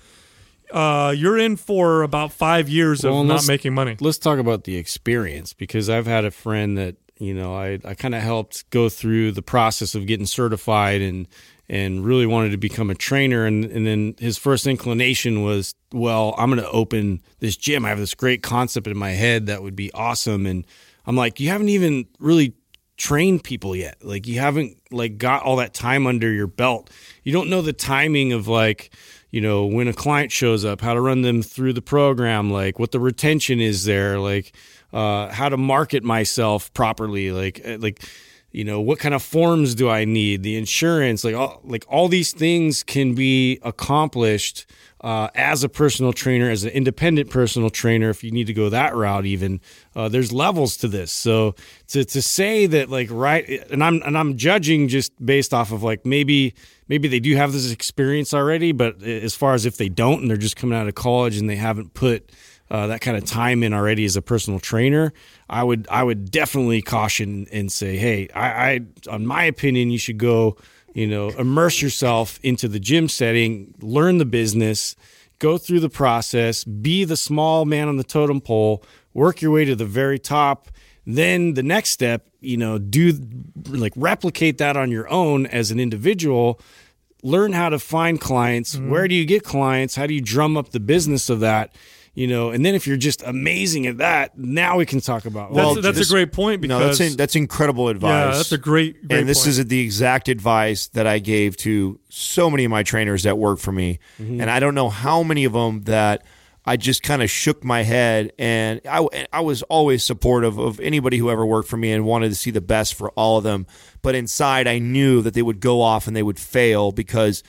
uh, you're in for about five years Well, of not let's- making money. Let's talk about the experience, because I've had a friend that, you know, I, I kind of helped go through the process of getting certified and and really wanted to become a trainer. And, and then his first inclination was, well, I'm going to open this gym. I have this great concept in my head that would be awesome. And I'm like, you haven't even really trained people yet. Like, you haven't like got all that time under your belt. You don't know the timing of, like, you know, when a client shows up, how to run them through the program, like what the retention is there, like uh, how to market myself properly, like like you know, what kind of forms do I need, the insurance, like all, like all these things can be accomplished uh, as a personal trainer, as an independent personal trainer, if you need to go that route. Even uh, there's levels to this. So to to say that, like, right, and I'm and I'm judging just based off of, like, maybe maybe they do have this experience already, but as far as if they don't and they're just coming out of college and they haven't put Uh, that kind of time in already as a personal trainer, I would I would definitely caution and say, hey, I, I on my opinion, you should go, you know, immerse yourself into the gym setting, learn the business, go through the process, be the small man on the totem pole, work your way to the very top. Then the next step, you know, do like replicate that on your own as an individual. Learn how to find clients. Mm-hmm. Where do you get clients? How do you drum up the business of that? You know, and then if you're just amazing at that, now we can talk about. Well, Well, that's, that's this- a great point, because No, that's in, that's incredible advice. yeah, that's a great, great and this point. is the exact advice that I gave to so many of my trainers that work for me. Mm-hmm. And I don't know how many of them that I just kind of shook my head. And I, I was always supportive of anybody who ever worked for me and wanted to see the best for all of them. But inside, I knew that they would go off and they would fail, because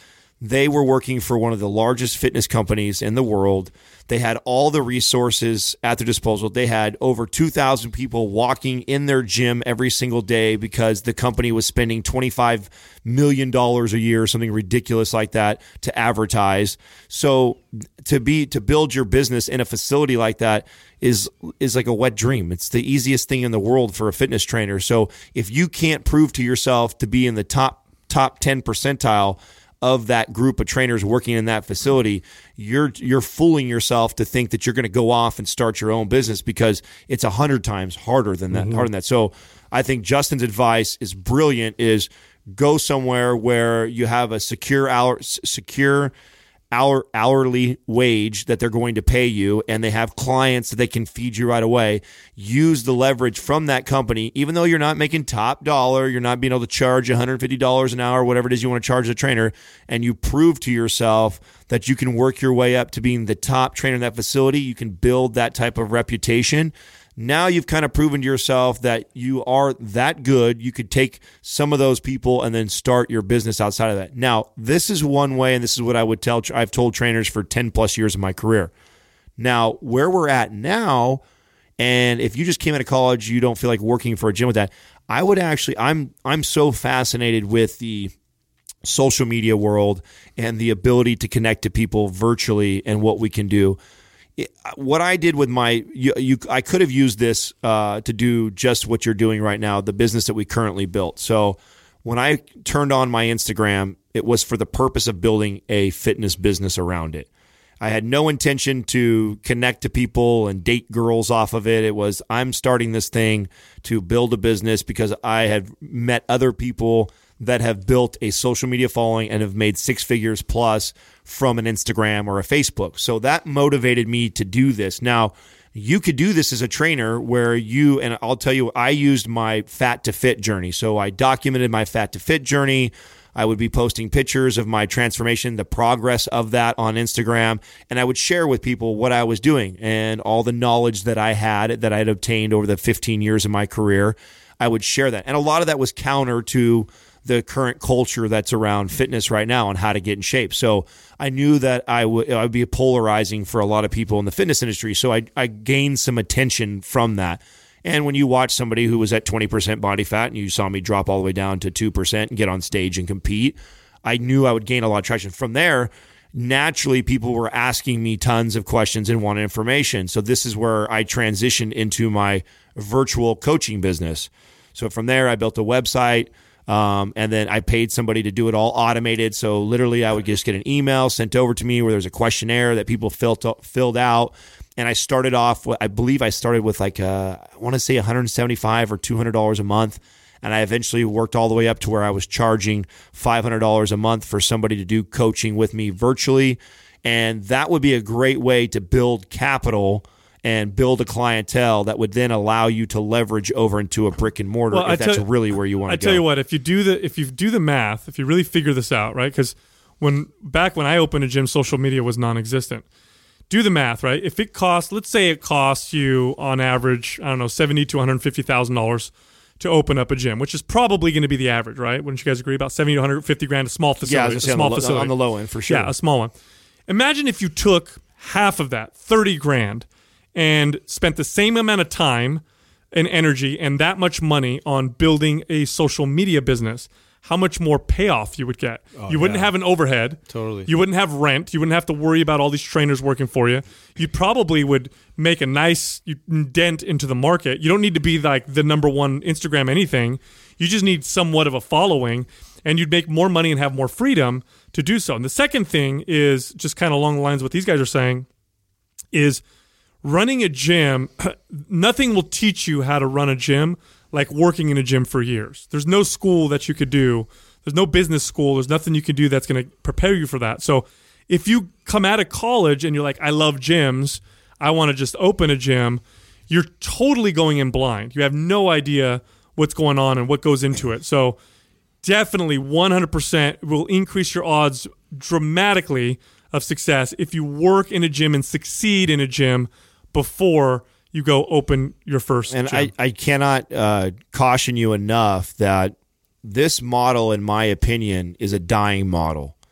They were working for one of the largest fitness companies in the world. They had all the resources at their disposal. They had over two thousand people walking in their gym every single day because the company was spending twenty-five million dollars a year, something ridiculous like that, to advertise. So to be to build your business in a facility like that is is like a wet dream. It's the easiest thing in the world for a fitness trainer. So if you can't prove to yourself to be in the top top ten percentile of that group of trainers working in that facility, you're you're fooling yourself to think that you're going to go off and start your own business, because it's a hundred times harder than that. Mm-hmm. Harder than that. So I think Justin's advice is brilliant. Is go somewhere where you have a secure hour, secure hour, hourly wage that they're going to pay you, and they have clients that they can feed you right away. Use the leverage from that company, even though you're not making top dollar, you're not being able to charge one hundred fifty dollars an hour, whatever it is you want to charge the trainer, and you prove to yourself that you can work your way up to being the top trainer in that facility. You can build that type of reputation. Now you've kind of proven to yourself that you are that good. You could take some of those people and then start your business outside of that. Now, this is one way, and this is what I would tell, I've told trainers for ten plus years of my career. Now, where we're at now, and if you just came out of college, you don't feel like working for a gym with that, I would actually, I'm I'm so fascinated with the social media world and the ability to connect to people virtually and what we can do. It, what I did with my, you, you, I could have used this uh, to do just what you're doing right now, the business that we currently built. So when I turned on my Instagram, it was for the purpose of building a fitness business around it. I had no intention to connect to people and date girls off of it. It was, I'm starting this thing to build a business because I had met other people that have built a social media following and have made six figures plus from an Instagram or a Facebook. So that motivated me to do this. Now, you could do this as a trainer where you, and I'll tell you, I used my fat to fit journey. So I documented my fat to fit journey. I would be posting pictures of my transformation, the progress of that on Instagram, and I would share with people what I was doing and all the knowledge that I had, that I had obtained over the fifteen years of my career. I would share that. And a lot of that was counter to the current culture that's around fitness right now and how to get in shape. So I knew that I would I would be polarizing for a lot of people in the fitness industry. So I, I gained some attention from that. And when you watch somebody who was at twenty percent body fat and you saw me drop all the way down to two percent and get on stage and compete, I knew I would gain a lot of traction. From there, naturally, people were asking me tons of questions and wanted information. So this is where I transitioned into my virtual coaching business. So from there, I built a website. Um, and then I paid somebody to do it all automated. So literally I would just get an email sent over to me where there's a questionnaire that people filled, filled out. And I started off, I believe I started with like, uh, I want to say one hundred seventy-five dollars or two hundred dollars a month. And I eventually worked all the way up to where I was charging five hundred dollars a month for somebody to do coaching with me virtually. And that would be a great way to build capital and build a clientele that would then allow you to leverage over into a brick and mortar well, if I that's tell, really where you want to go. I tell you what, if you do the if you do the math, if you really figure this out, right? Because when back when I opened a gym, social media was non-existent. Do the math, right? If it costs, let's say it costs you on average, I don't know, seventy to one hundred fifty thousand dollars to open up a gym, which is probably going to be the average, right? Wouldn't you guys agree? About seventy to one hundred fifty grand, a small facility. Yeah, I was a small on the, facility on the low end for sure. Yeah, a small one. Imagine if you took half of that, thirty grand. And spent the same amount of time and energy and that much money on building a social media business, how much more payoff you would get. Oh, you wouldn't yeah. have an overhead. Totally. You wouldn't have rent. You wouldn't have to worry about all these trainers working for you. You probably would make a nice dent into the market. You don't need to be like the number one Instagram anything. You just need somewhat of a following, and you'd make more money and have more freedom to do so. And the second thing is just kind of along the lines of what these guys are saying is running a gym. Nothing will teach you how to run a gym like working in a gym for years. There's no school that you could do. There's no business school. There's nothing you can do that's going to prepare you for that. So if you come out of college and you're like, I love gyms, I want to just open a gym, you're totally going in blind. You have no idea what's going on and what goes into it. So definitely one hundred percent will increase your odds dramatically of success if you work in a gym and succeed in a gym before you go open your first and gym. I, I cannot uh, caution you enough that this model, in my opinion, is a dying model.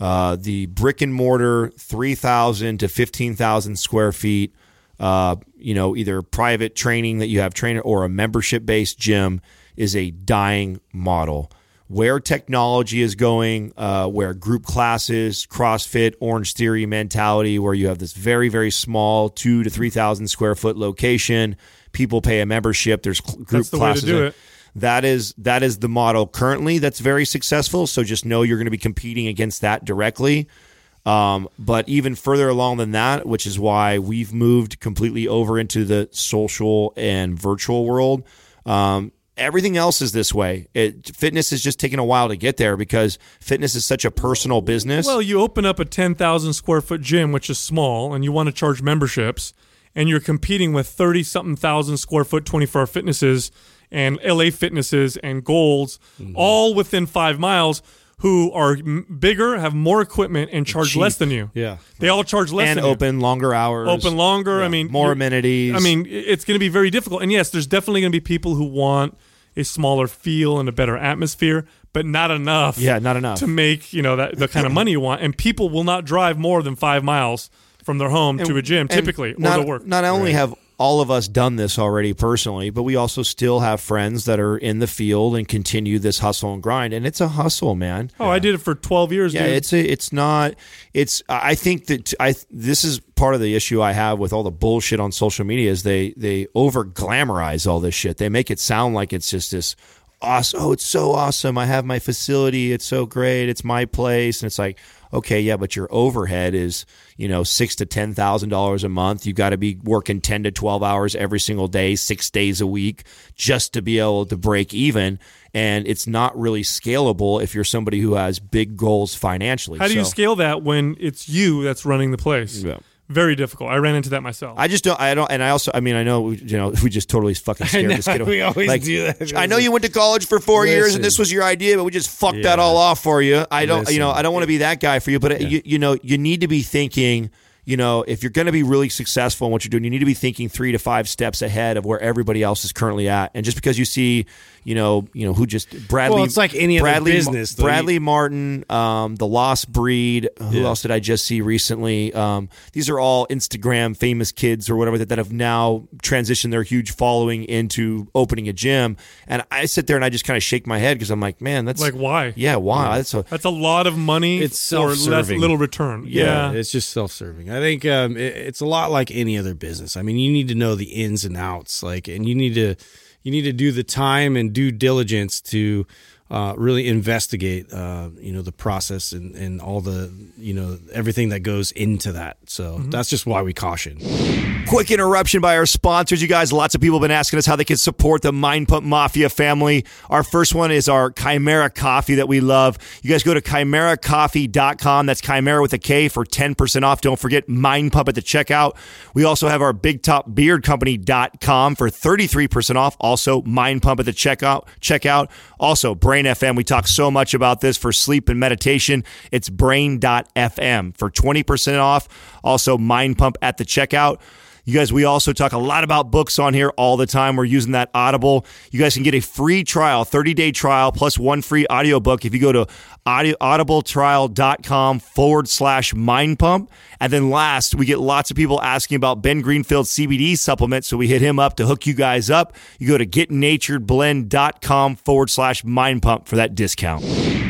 Uh, the brick and mortar, three thousand to fifteen thousand square feet, uh, you know, either private training that you have trainer or a membership-based gym is a dying model. Where technology is going, uh, where group classes, CrossFit, Orange Theory mentality, where you have this very, very small two to three thousand square foot location, people pay a membership. There's cl- group That's the way to classes. do it. That is that is the model currently that's very successful. So just know you're going to be competing against that directly. Um, but even further along than that, which is why we've moved completely over into the social and virtual world. Um, Everything else is this way. It, fitness is just taking a while to get there because fitness is such a personal business. Well, you open up a ten thousand square foot gym, which is small, and you want to charge memberships, and you're competing with thirty-something thousand square foot twenty-four hour fitnesses and L A fitnesses and Golds, mm-hmm. all within five miles, who are m- bigger, have more equipment, and charge cheap. less than you. Yeah. They all charge less and than open you. longer hours. Open longer. Yeah. I mean, more amenities. I mean, it's going to be very difficult. And yes, there's definitely going to be people who want a smaller feel and a better atmosphere, but not enough. Yeah, not enough to make you know that the kind of money you want. And people will not drive more than five miles from their home and, to a gym, typically, or not, to work. Not only right. have all of us done this already personally, but we also still have friends that are in the field and continue this hustle and grind. And it's a hustle, man. Oh, yeah. I did it for twelve years. Yeah, dude. it's a, it's not. It's. I think that I. This is part of the issue I have with all the bullshit on social media is they they over glamorize all this shit. They make it sound like it's just this. Awesome. Oh, it's so awesome. I have my facility. It's so great. It's my place. And it's like, okay, yeah, but your overhead is, you know, six to ten thousand dollars a month. You got to be working ten to twelve hours every single day, six days a week, just to be able to break even. And it's not really scalable if you're somebody who has big goals financially. How do you So- scale that when it's you that's running the place? Yeah. Very difficult. I ran into that myself. I just don't. I don't. And I also. I mean, I know. You know. We just totally fucking scared know, this kid. we always like, do that. I know you went to college for four years Listen. and this was your idea, but we just fucked that Yeah. all off for you. I don't. You know. Listen. I don't want to be that guy for you. But Yeah. you, you know, you need to be thinking. You know, if you're going to be really successful in what you're doing, you need to be thinking three to five steps ahead of where everybody else is currently at. And just because you see, you know, you know who just Bradley. Well, it's like any other Bradley, business, though. Bradley Martin, um, the Lost Breed. Who Yeah. else did I just see recently? Um, these are all Instagram famous kids or whatever that, that have now transitioned their huge following into opening a gym. And I sit there and I just kind of shake my head because I'm like, man, that's like, why? yeah, why? That's a, That's a lot of money It's for less self-serving. little return. Yeah, Yeah. it's just self-serving. I think um, it, it's a lot like any other business. I mean, you need to know the ins and outs, like, and you need to you need to do the time and due diligence to uh, really investigate, uh, you know, the process and, and all the, you know, everything that goes into that. So that's just why we caution. Quick interruption by our sponsors, you guys. Lots of people have been asking us how they can support the Mind Pump Mafia family. Our first one is our Chimera Coffee that we love. You guys go to chimera coffee dot com. That's Chimera with a K for ten percent off. Don't forget Mind Pump at the checkout. We also have our big top beard company dot com for thirty-three percent off. Also, Mind Pump at the checkout. Checkout. Also, Brain F M. We talk so much about this for sleep and meditation. It's brain dot f m for twenty percent off. Also, Mind Pump at the checkout. You guys, we also talk a lot about books on here all the time. We're using that Audible. You guys can get a free trial, thirty-day trial, plus one free audiobook if you go to audio, audibletrial.com forward slash mind pump. And then last, we get lots of people asking about Ben Greenfield's C B D supplement, so we hit him up to hook you guys up. You go to getnaturedblend.com forward slash mind pump for that discount.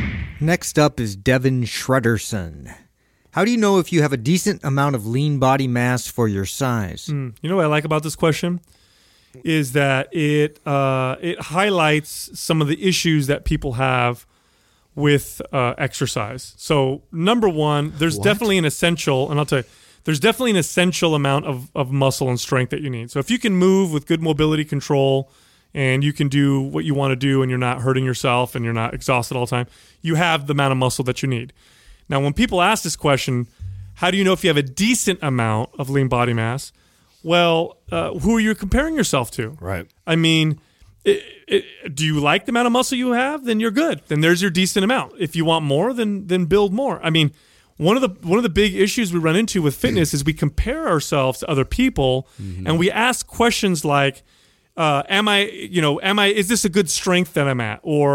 Next up is Devin Shredderson. How do you know if you have a decent amount of lean body mass for your size? Mm. You know what I like about this question is that it uh, it highlights some of the issues that people have with uh, exercise. So number one, there's definitely an essential, and I'll tell you, there's definitely an essential amount of, of muscle and strength that you need. So if you can move with good mobility control and you can do what you want to do and you're not hurting yourself and you're not exhausted all the time, you have the amount of muscle that you need. Now, when people ask this question, how do you know if you have a decent amount of lean body mass? Well, uh, who are you comparing yourself to? Right. I mean, it, it, do you like the amount of muscle you have? Then you're good. Then there's your decent amount. If you want more, then then build more. I mean, one of the one of the big issues we run into with fitness is we compare ourselves to other people, mm-hmm. and we ask questions like, uh, "Am I, you know, am I? Is this a good strength that I'm at?" Or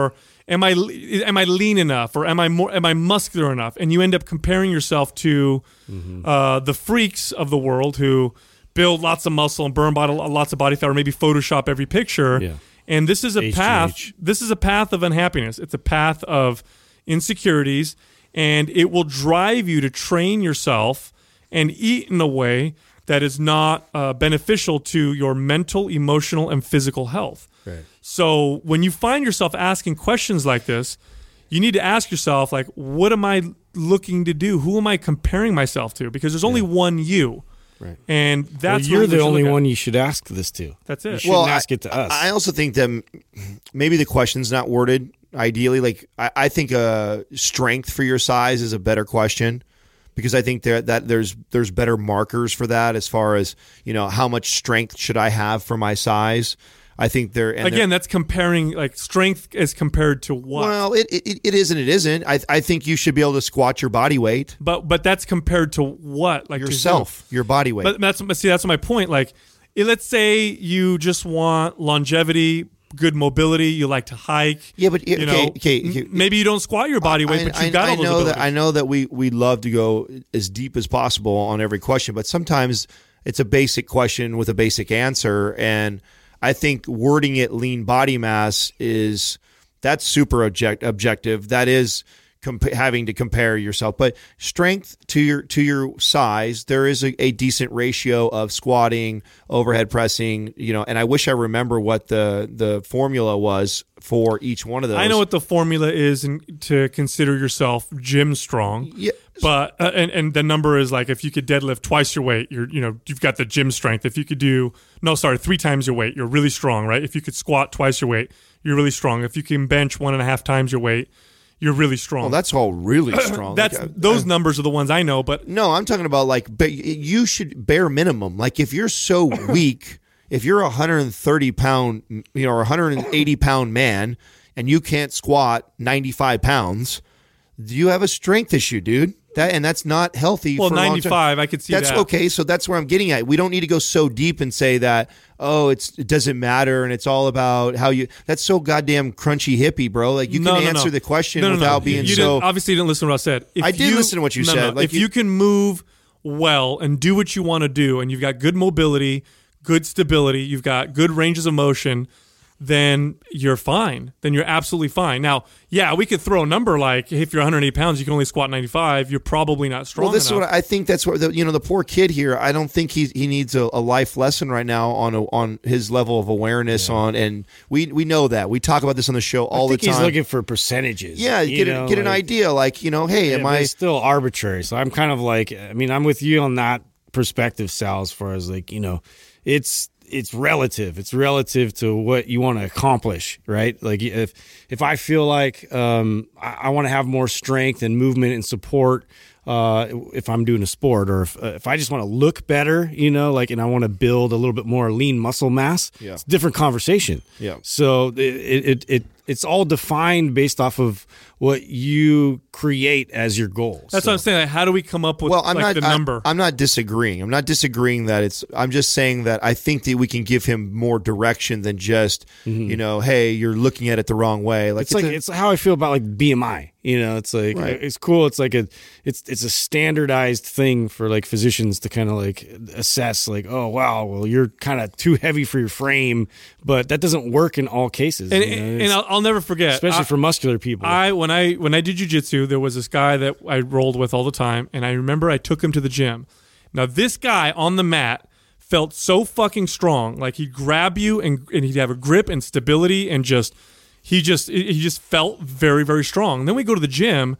am I am I lean enough, or am I more am I muscular enough? And you end up comparing yourself to mm-hmm. uh, the freaks of the world who build lots of muscle and burn body, lots of body fat, or maybe Photoshop every picture. Yeah. And this is a H G H. path. This is a path of unhappiness. It's a path of insecurities, and it will drive you to train yourself and eat in a way that is not uh, beneficial to your mental, emotional, and physical health. Right. So when you find yourself asking questions like this, you need to ask yourself, like, what am I looking to do? Who am I comparing myself to? Because there's only yeah. one you. Right. And that's well, you're what the only one you should ask this to. That's it. You shouldn't well, ask I, it to us. I also think that maybe the question's not worded ideally. Like I, I think uh, strength for your size is a better question, because I think there that there's there's better markers for that as far as, you know, how much strength should I have for my size. I think there and again that's comparing, like, strength as compared to what? Well, it, it it is and it isn't. I I think you should be able to squat your body weight. But but that's compared to what? Like yourself, your body weight. But that's but see that's my point. Like, let's say you just want longevity, good mobility. You like to hike. Yeah, but you okay, know, okay, okay. maybe you don't squat your body weight, I, but you've I, got I all those know abilities. that I know that we we love to go as deep as possible on every question, but sometimes it's a basic question with a basic answer, and I think wording it lean body mass is that's super object, objective. That is comp- having to compare yourself, but strength to your to your size, there is a, a decent ratio of squatting, overhead pressing, you know. And I wish I remember what the the formula was for each one of those. I know what the formula is in, to consider yourself gym strong. Yeah. But uh, and and the number is like, if you could deadlift twice your weight, you're you know you've got the gym strength. If you could do no sorry three times your weight, you're really strong, right? If you could squat twice your weight, you're really strong. If you can bench one and a half times your weight, you're really strong. Oh, that's all really strong. That's like, those uh, numbers are the ones I know. But no, I'm talking about like, but you should bare minimum. Like if you're so weak, if you're a one hundred thirty pound, you know, or one hundred eighty pound man, and you can't squat ninety-five pounds, you have a strength issue, dude. That and that's not healthy. Well, for a long ninety-five, time. I could see that's that. okay. So that's where I'm getting at. We don't need to go so deep and say that, oh, it's it doesn't matter and it's all about how you. That's so goddamn crunchy hippie, bro. Like you no, can no, answer no. the question no, no, without no. being you so. Didn't, obviously, you didn't listen to what I said. If I did you, listen to what you no, said. No. Like if you, you can move well and do what you want to do, and you've got good mobility, good stability, you've got good ranges of motion, then you're fine. Then you're absolutely fine. Now, yeah, we could throw a number like, if you're one hundred eighty pounds, you can only squat ninety-five. You're probably not strong Well, this enough. is what I think. That's what the, you know. The poor kid here. I don't think he he needs a, a life lesson right now on a, on his level of awareness. Yeah. On and we we know that we talk about this on the show all I think the time. He's looking for percentages. Yeah, get know, a, get like, an idea. Like you know, hey, yeah, am I it's still arbitrary? So I'm kind of like, I mean, I'm with you on that perspective, Sal. As far as like, you know, it's. It's relative. It's relative to what you want to accomplish, right? Like if if I feel like um, I, I want to have more strength and movement and support uh, if I'm doing a sport, or if, uh, if I just want to look better, you know, like, and I want to build a little bit more lean muscle mass, yeah. it's a different conversation. Yeah. So it, it it it's all defined based off of what you create as your goals. That's so. what I'm saying. Like, how do we come up with well, I'm like, not, the number? I, I'm not disagreeing. I'm not disagreeing that it's. I'm just saying that I think that we can give him more direction than just, mm-hmm. you know, hey, you're looking at it the wrong way. Like it's, it's like a, it's how I feel about like B M I. You know, it's like right. it's cool. It's like a it's it's a standardized thing for like physicians to kind of like assess. Like, oh wow, well you're kind of too heavy for your frame, but that doesn't work in all cases. And, you know? and I'll, I'll never forget, especially I, for muscular people. I when I when I did jiu-jitsu, there was this guy that I rolled with all the time, and I remember I took him to the gym. Now this guy on the mat felt so fucking strong. Like he'd grab you and and he'd have a grip and stability and just. He just he just felt very, very strong. And then we go to the gym,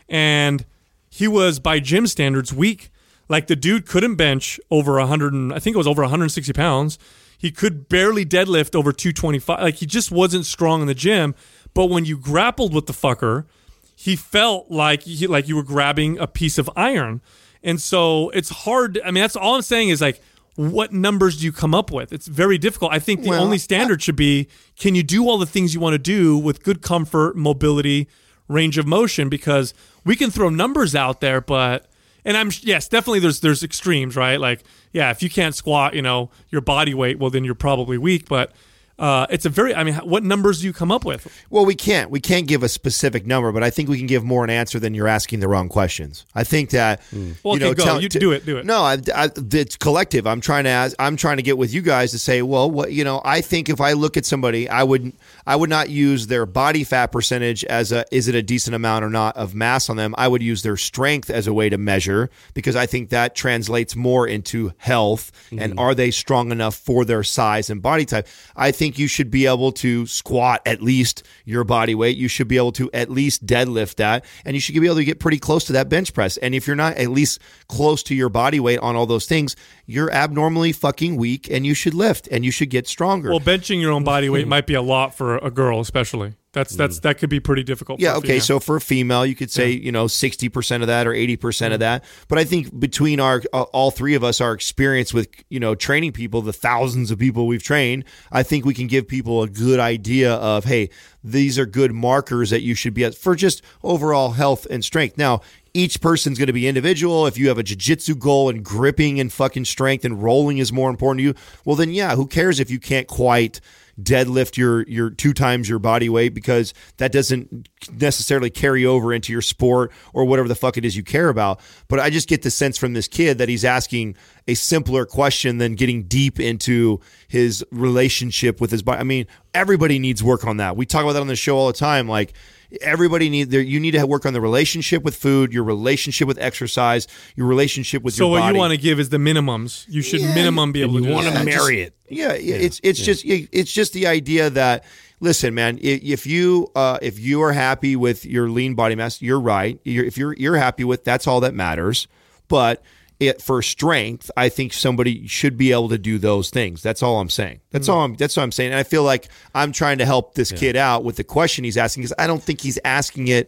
and he was, by gym standards, weak. Like the dude couldn't bench over one hundred, and I think it was over one hundred sixty pounds. He could barely deadlift over two twenty-five. Like he just wasn't strong in the gym. But when you grappled with the fucker, he felt like he, like you were grabbing a piece of iron. And so it's hard. I mean, that's all I'm saying is like, what numbers do you come up with? It's very difficult. I think the well, only standard should be, can you do all the things you want to do with good comfort, mobility, range of motion? Because we can throw numbers out there, but, and I'm, yes, definitely there's there's extremes, right? Like, yeah, if you can't squat, you know, your body weight, well, then you're probably weak. But Uh, it's a very, I mean, what numbers do you come up with? Well, we can't. We can't give a specific number, but I think we can give more an answer than you're asking the wrong questions. I think that, mm. well, you know, okay, go. tell, you do it, do it. No, I, I, it's collective. I'm trying to ask, I'm trying to get with you guys to say, well, what, you know, I think if I look at somebody, I would, I would not use their body fat percentage as a, is it a decent amount or not of mass on them? I would use their strength as a way to measure, because I think that translates more into health mm-hmm. and are they strong enough for their size and body type? I think you should be able to squat at least your body weight. You should be able to at least deadlift that, and you should be able to get pretty close to that bench press. And if you're not at least close to your body weight on all those things, you're abnormally fucking weak, and you should lift and you should get stronger. Well, benching your own body weight might be a lot for a girl, especially. That's that's that could be pretty difficult. Yeah, for a okay. female. So for a female, you could say Yeah. you know sixty percent of that or eighty percent of that. But I think between our uh, all three of us, our experience with you know training people, the thousands of people we've trained, I think we can give people a good idea of, hey, these are good markers that you should be at for just overall health and strength. Now, each person's going to be individual. If you have a jiu-jitsu goal and gripping and fucking strength and rolling is more important to you, well then yeah, who cares if you can't quite deadlift your your two times your body weight, because that doesn't necessarily carry over into your sport or whatever the fuck it is you care about. But I just get the sense from this kid that he's asking a simpler question than getting deep into his relationship with his body. I mean, everybody needs work on that. We talk about that on the show all the time. Like, everybody need there. You need to work on the relationship with food, your relationship with exercise, your relationship with so your body. what you want to give is the minimums. You should Yeah, minimum be able to You do want that. to marry it. Yeah, yeah, it's it's just it's just the idea that, listen, man, i- if you uh, if you are happy with your lean body mass, you're right. You're, if you're you're happy with, that's all that matters. But it, for strength, I think somebody should be able to do those things. That's all I'm saying. That's all I'm. That's what I'm saying. And I feel like I'm trying to help this kid out with the question he's asking, because I don't think he's asking it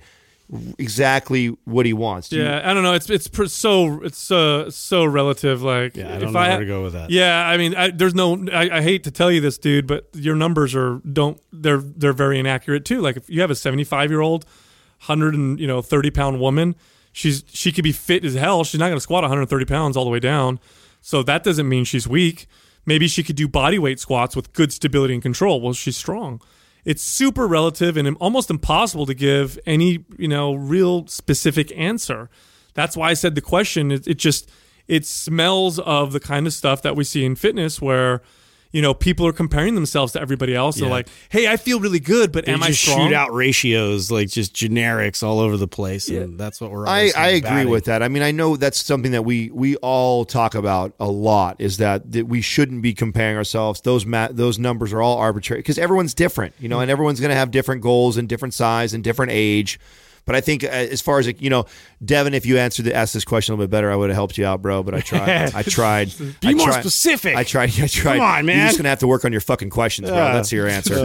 exactly what he wants. Do you- Yeah, I don't know. It's it's pr- so it's uh, so relative. Like, Yeah, I if don't know I where ha- to go with that. Yeah, I mean, I, there's no. I, I hate to tell you this, dude, but your numbers are don't. They're they're very inaccurate too. Like, if you have a seventy-five year old, hundred and you know thirty pound woman, she's she could be fit as hell. She's not going to squat one hundred thirty pounds all the way down. So that doesn't mean she's weak. Maybe she could do body weight squats with good stability and control. Well, she's strong. It's super relative and almost impossible to give any, you know, real specific answer. That's why I said the question, it, it just, it smells of the kind of stuff that we see in fitness where, you know, people are comparing themselves to everybody else. They're Yeah. like, hey, I feel really good, but They am I just strong? shoot out ratios, like just generics all over the place, and that's what we're. I, always I agree batting. with that. I mean, I know that's something that we we all talk about a lot, is that, that we shouldn't be comparing ourselves. Those ma- those numbers are all arbitrary, because everyone's different, you know, and everyone's going to have different goals and different size and different age. But I think uh, as far as, you know, Devin, if you answered the, asked this question a little bit better, I would have helped you out, bro. But I tried. I tried. Be I more tried- specific. I tried. I tried. Come on, man. You're just going to have to work on your fucking questions, bro. Uh, That's your answer.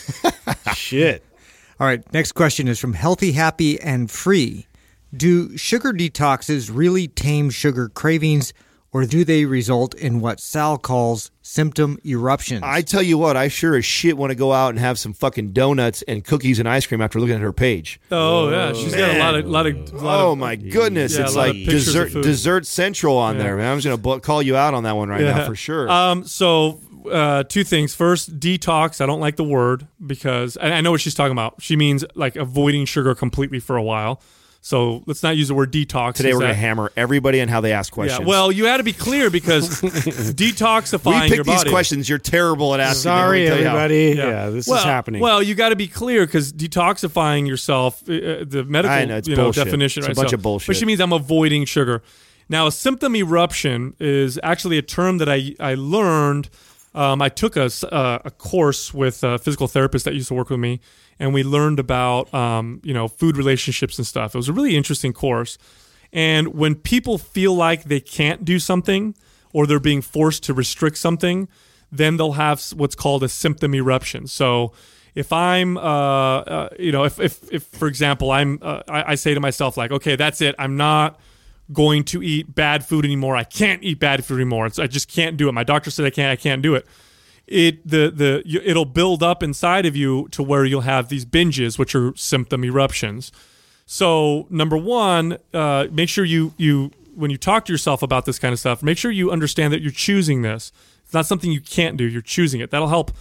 uh, shit. All right, next question is from Healthy, Happy, and Free. Do sugar detoxes really tame sugar cravings, or do they result in what Sal calls symptom eruptions? I tell you what, I sure as shit want to go out and have some fucking donuts and cookies and ice cream after looking at her page. Oh, yeah. She's got a lot of, lot of, lot Oh of my goodness, Yeah, it's a lot like of pictures of dessert food. dessert central on Yeah. there, man. I'm just gonna bu- call you out on that one right now Yeah. for sure. Um, so uh, two things. First, detox. I don't like the word because and I know what she's talking about. She means like avoiding sugar completely for a while. So let's not use the word detox. Today Is we're that- gonna hammer everybody on how they ask questions. Yeah, well, you had to be clear because we detoxifying pick your these body. questions. You're terrible at asking. them, let Sorry, me tell you how. everybody. Yeah, this well, is happening. Well, you got to be clear because detoxifying yourself, uh, the medical I know, it's you know, bullshit. definition, It's a right? bunch So- of bullshit. But she means I'm avoiding sugar. Now, a symptom eruption is actually a term that I I learned. Um, I took a, s- uh, a course with a physical therapist that used to work with me, and we learned about um, you know food relationships and stuff. It was a really interesting course. And when people feel like they can't do something or they're being forced to restrict something, then they'll have s- what's called a symptom eruption. So if I'm, uh, uh, you know, if, if, if for example, I'm, uh, I, I say to myself like, okay, that's it. I'm not going to eat bad food anymore. I can't eat bad food anymore. It's, I just can't do it. My doctor said I can't. I can't do it. It the the you, it'll build up inside of you to where you'll have these binges, which are symptom eruptions. So number one, uh, make sure you you when you talk to yourself about this kind of stuff, make sure you understand that you're choosing this. It's not something you can't do. You're choosing it. That'll help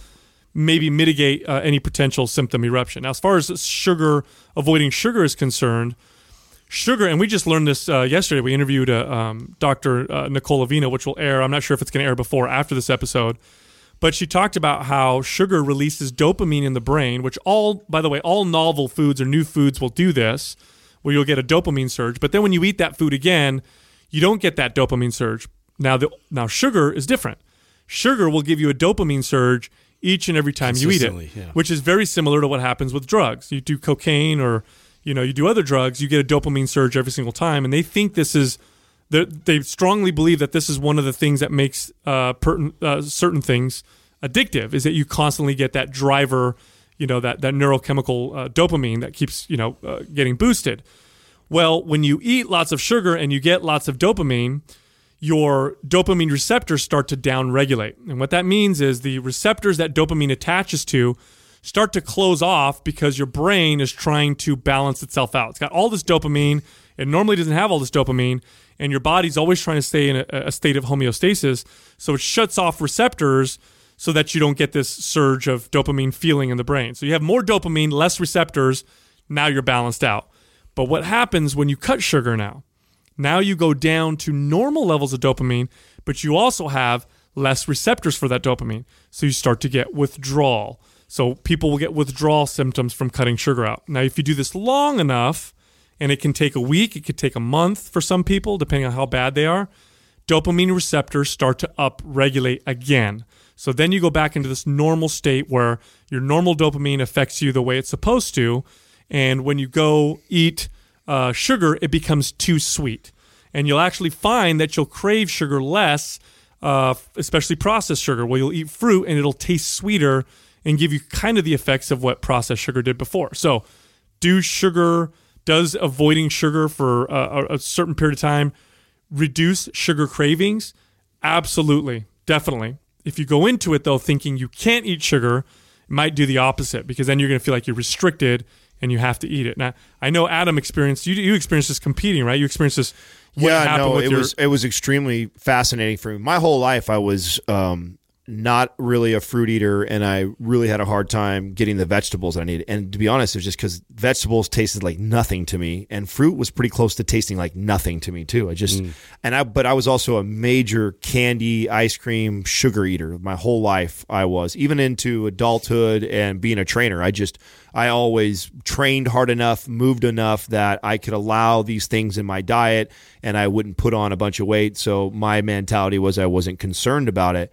maybe mitigate uh, any potential symptom eruption. Now, as far as sugar, avoiding sugar is concerned, sugar, and we just learned this uh, yesterday. We interviewed uh, um, Doctor Uh, Nicole Avina, which will air. I'm not sure if it's going to air before or after this episode. But she talked about how sugar releases dopamine in the brain, which all, by the way, all novel foods or new foods will do this, where you'll get a dopamine surge. But then when you eat that food again, you don't get that dopamine surge. Now, the, now sugar is different. Sugar will give you a dopamine surge each and every time you eat it, yeah. which is very similar to what happens with drugs. You do cocaine or you know you do other drugs, you get a dopamine surge every single time, and they think this is they strongly believe that this is one of the things that makes uh, per, uh, certain things addictive, is that you constantly get that driver, you know that that neurochemical uh, dopamine that keeps you know uh, getting boosted. Well, when you eat lots of sugar and you get lots of dopamine, your dopamine receptors start to downregulate. And what that means is the receptors that dopamine attaches to start to close off because your brain is trying to balance itself out. It's got all this dopamine. It normally doesn't have all this dopamine, and your body's always trying to stay in a, a state of homeostasis. So it shuts off receptors so that you don't get this surge of dopamine feeling in the brain. So you have more dopamine, less receptors. Now you're balanced out. But what happens when you cut sugar now? Now you go down to normal levels of dopamine, but you also have less receptors for that dopamine. So you start to get withdrawal. So people will get withdrawal symptoms from cutting sugar out. Now, if you do this long enough, and it can take a week, it could take a month for some people, depending on how bad they are, dopamine receptors start to upregulate again. So then you go back into this normal state where your normal dopamine affects you the way it's supposed to. And when you go eat Uh, sugar, it becomes too sweet. And you'll actually find that you'll crave sugar less, uh, especially processed sugar, where you'll eat fruit and it'll taste sweeter and give you kind of the effects of what processed sugar did before. So do sugar, does avoiding sugar for a, a certain period of time reduce sugar cravings? Absolutely, definitely. If you go into it, though, thinking you can't eat sugar, it might do the opposite, because then you're going to feel like you're restricted and you have to eat it. Now, I know Adam experienced, you you experienced this competing, right? You experienced this. What yeah, happened no, with it your, was it was extremely fascinating for me. My whole life, I was um, not really a fruit eater, and I really had a hard time getting the vegetables I needed. And to be honest, it was just because vegetables tasted like nothing to me, and fruit was pretty close to tasting like nothing to me too. I just mm. and I, but I was also a major candy, ice cream, sugar eater. My whole life, I was, even into adulthood and being a trainer. I just I always trained hard enough, moved enough that I could allow these things in my diet, and I wouldn't put on a bunch of weight. So my mentality was I wasn't concerned about it.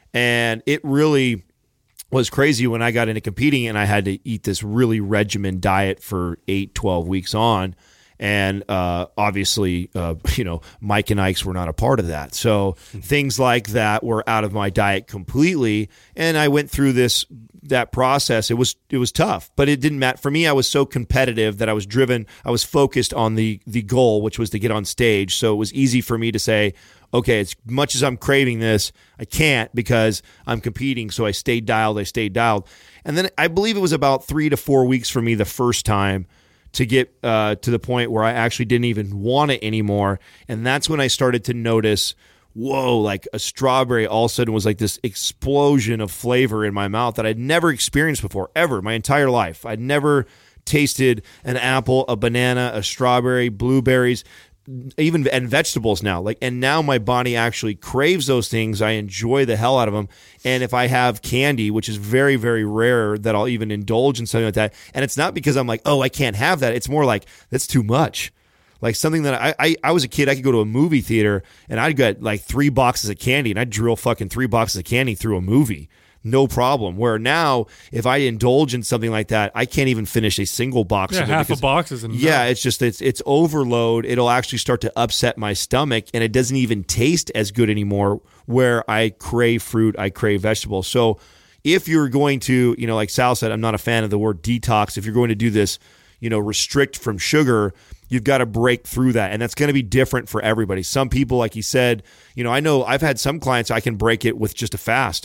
And it really was crazy when I got into competing and I had to eat this really regimented diet for eight, twelve weeks on. And uh, obviously, uh, you know, Mike and Ike's were not a part of that. So things like that were out of my diet completely. And I went through this that process. It was it was tough, but it didn't matter. For me, I was so competitive that I was driven. I was focused on the the goal, which was to get on stage. So it was easy for me to say, okay, as much as I'm craving this, I can't because I'm competing. So I stayed dialed. I stayed dialed. And then I believe it was about three to four weeks for me the first time to get uh, to the point where I actually didn't even want it anymore. And that's when I started to notice, whoa, like a strawberry all of a sudden was like this explosion of flavor in my mouth that I'd never experienced before, ever, my entire life. I'd never tasted an apple, a banana, a strawberry, blueberries, even and vegetables now. Like, and now my body actually craves those things. I enjoy the hell out of them. And if I have candy, which is very, very rare that I'll even indulge in something like that, and it's not because I'm like, oh, I can't have that. It's more like, that's too much. Like something that I, I, I was a kid, I could go to a movie theater and I'd get like three boxes of candy and I'd drill fucking three boxes of candy through a movie. No problem. Where now, if I indulge in something like that, I can't even finish a single box. Yeah, of it half because, a box is enough. Yeah, it's just it's it's overload. It'll actually start to upset my stomach, and it doesn't even taste as good anymore. Where I crave fruit, I crave vegetables. So, if you're going to, you know, like Sal said, I'm not a fan of the word detox. If you're going to do this, you know, restrict from sugar, you've got to break through that. And that's going to be different for everybody. Some people, like he said, you know, I know I've had some clients I can break it with just a fast.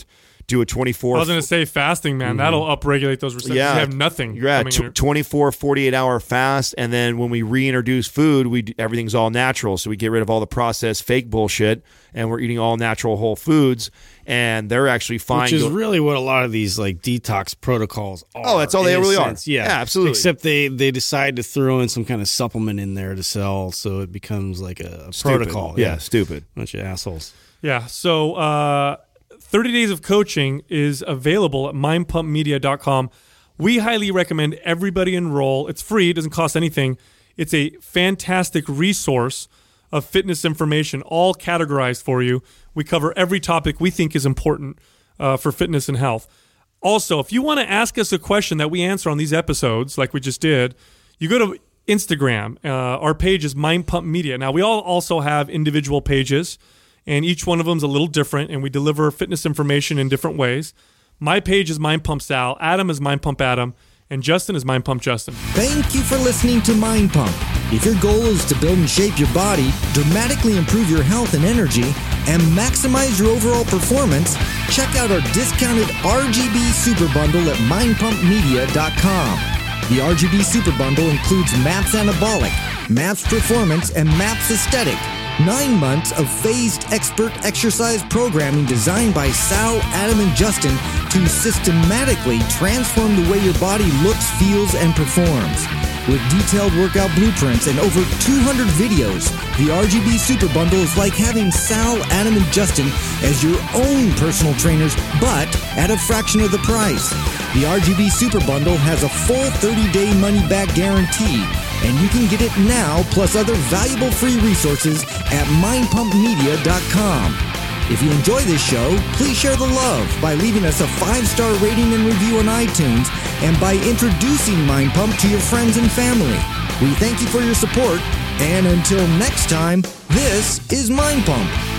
do a twenty-four. I was going to say fasting, man. Mm-hmm. That'll upregulate those receptors. Yeah, you have nothing. You're at t- twenty-four, forty-eight hour fast, and then when we reintroduce food, we everything's all natural. So we get rid of all the processed fake bullshit, and we're eating all natural whole foods. And they're actually fine. Which is go- really what a lot of these like detox protocols are. Oh, that's all they really sense. are. Yeah. yeah, absolutely. Except they, they decide to throw in some kind of supplement in there to sell, so it becomes like a, a protocol. Yeah, yeah, stupid. Bunch of assholes. Yeah, so uh, thirty days of coaching is available at mind pump media dot com. We highly recommend everybody enroll. It's free. It doesn't cost anything. It's a fantastic resource of fitness information, all categorized for you. We cover every topic we think is important uh, for fitness and health. Also, if you want to ask us a question that we answer on these episodes, like we just did, you go to Instagram. Uh, our page is Mind Pump Media. Now, we all also have individual pages, and each one of them is a little different, and we deliver fitness information in different ways. My page is Mind Pump Sal, Adam is Mind Pump Adam, and Justin is Mind Pump Justin. Thank you for listening to Mind Pump. If your goal is to build and shape your body, dramatically improve your health and energy, and maximize your overall performance, check out our discounted R G B Super Bundle at mind pump media dot com. The R G B Super Bundle includes MAPS Anabolic, MAPS Performance, and MAPS Aesthetic. Nine months of phased expert exercise programming designed by Sal, Adam, and Justin to systematically transform the way your body looks, feels, and performs. With detailed workout blueprints and over two hundred videos, the R G B Super Bundle is like having Sal, Adam, and Justin as your own personal trainers, but at a fraction of the price. The R G B Super Bundle has a full thirty-day money-back guarantee, and you can get it now plus other valuable free resources at mind pump media dot com. If you enjoy this show, please share the love by leaving us a five-star rating and review on iTunes and by introducing Mind Pump to your friends and family. We thank you for your support, and until next time, this is Mind Pump.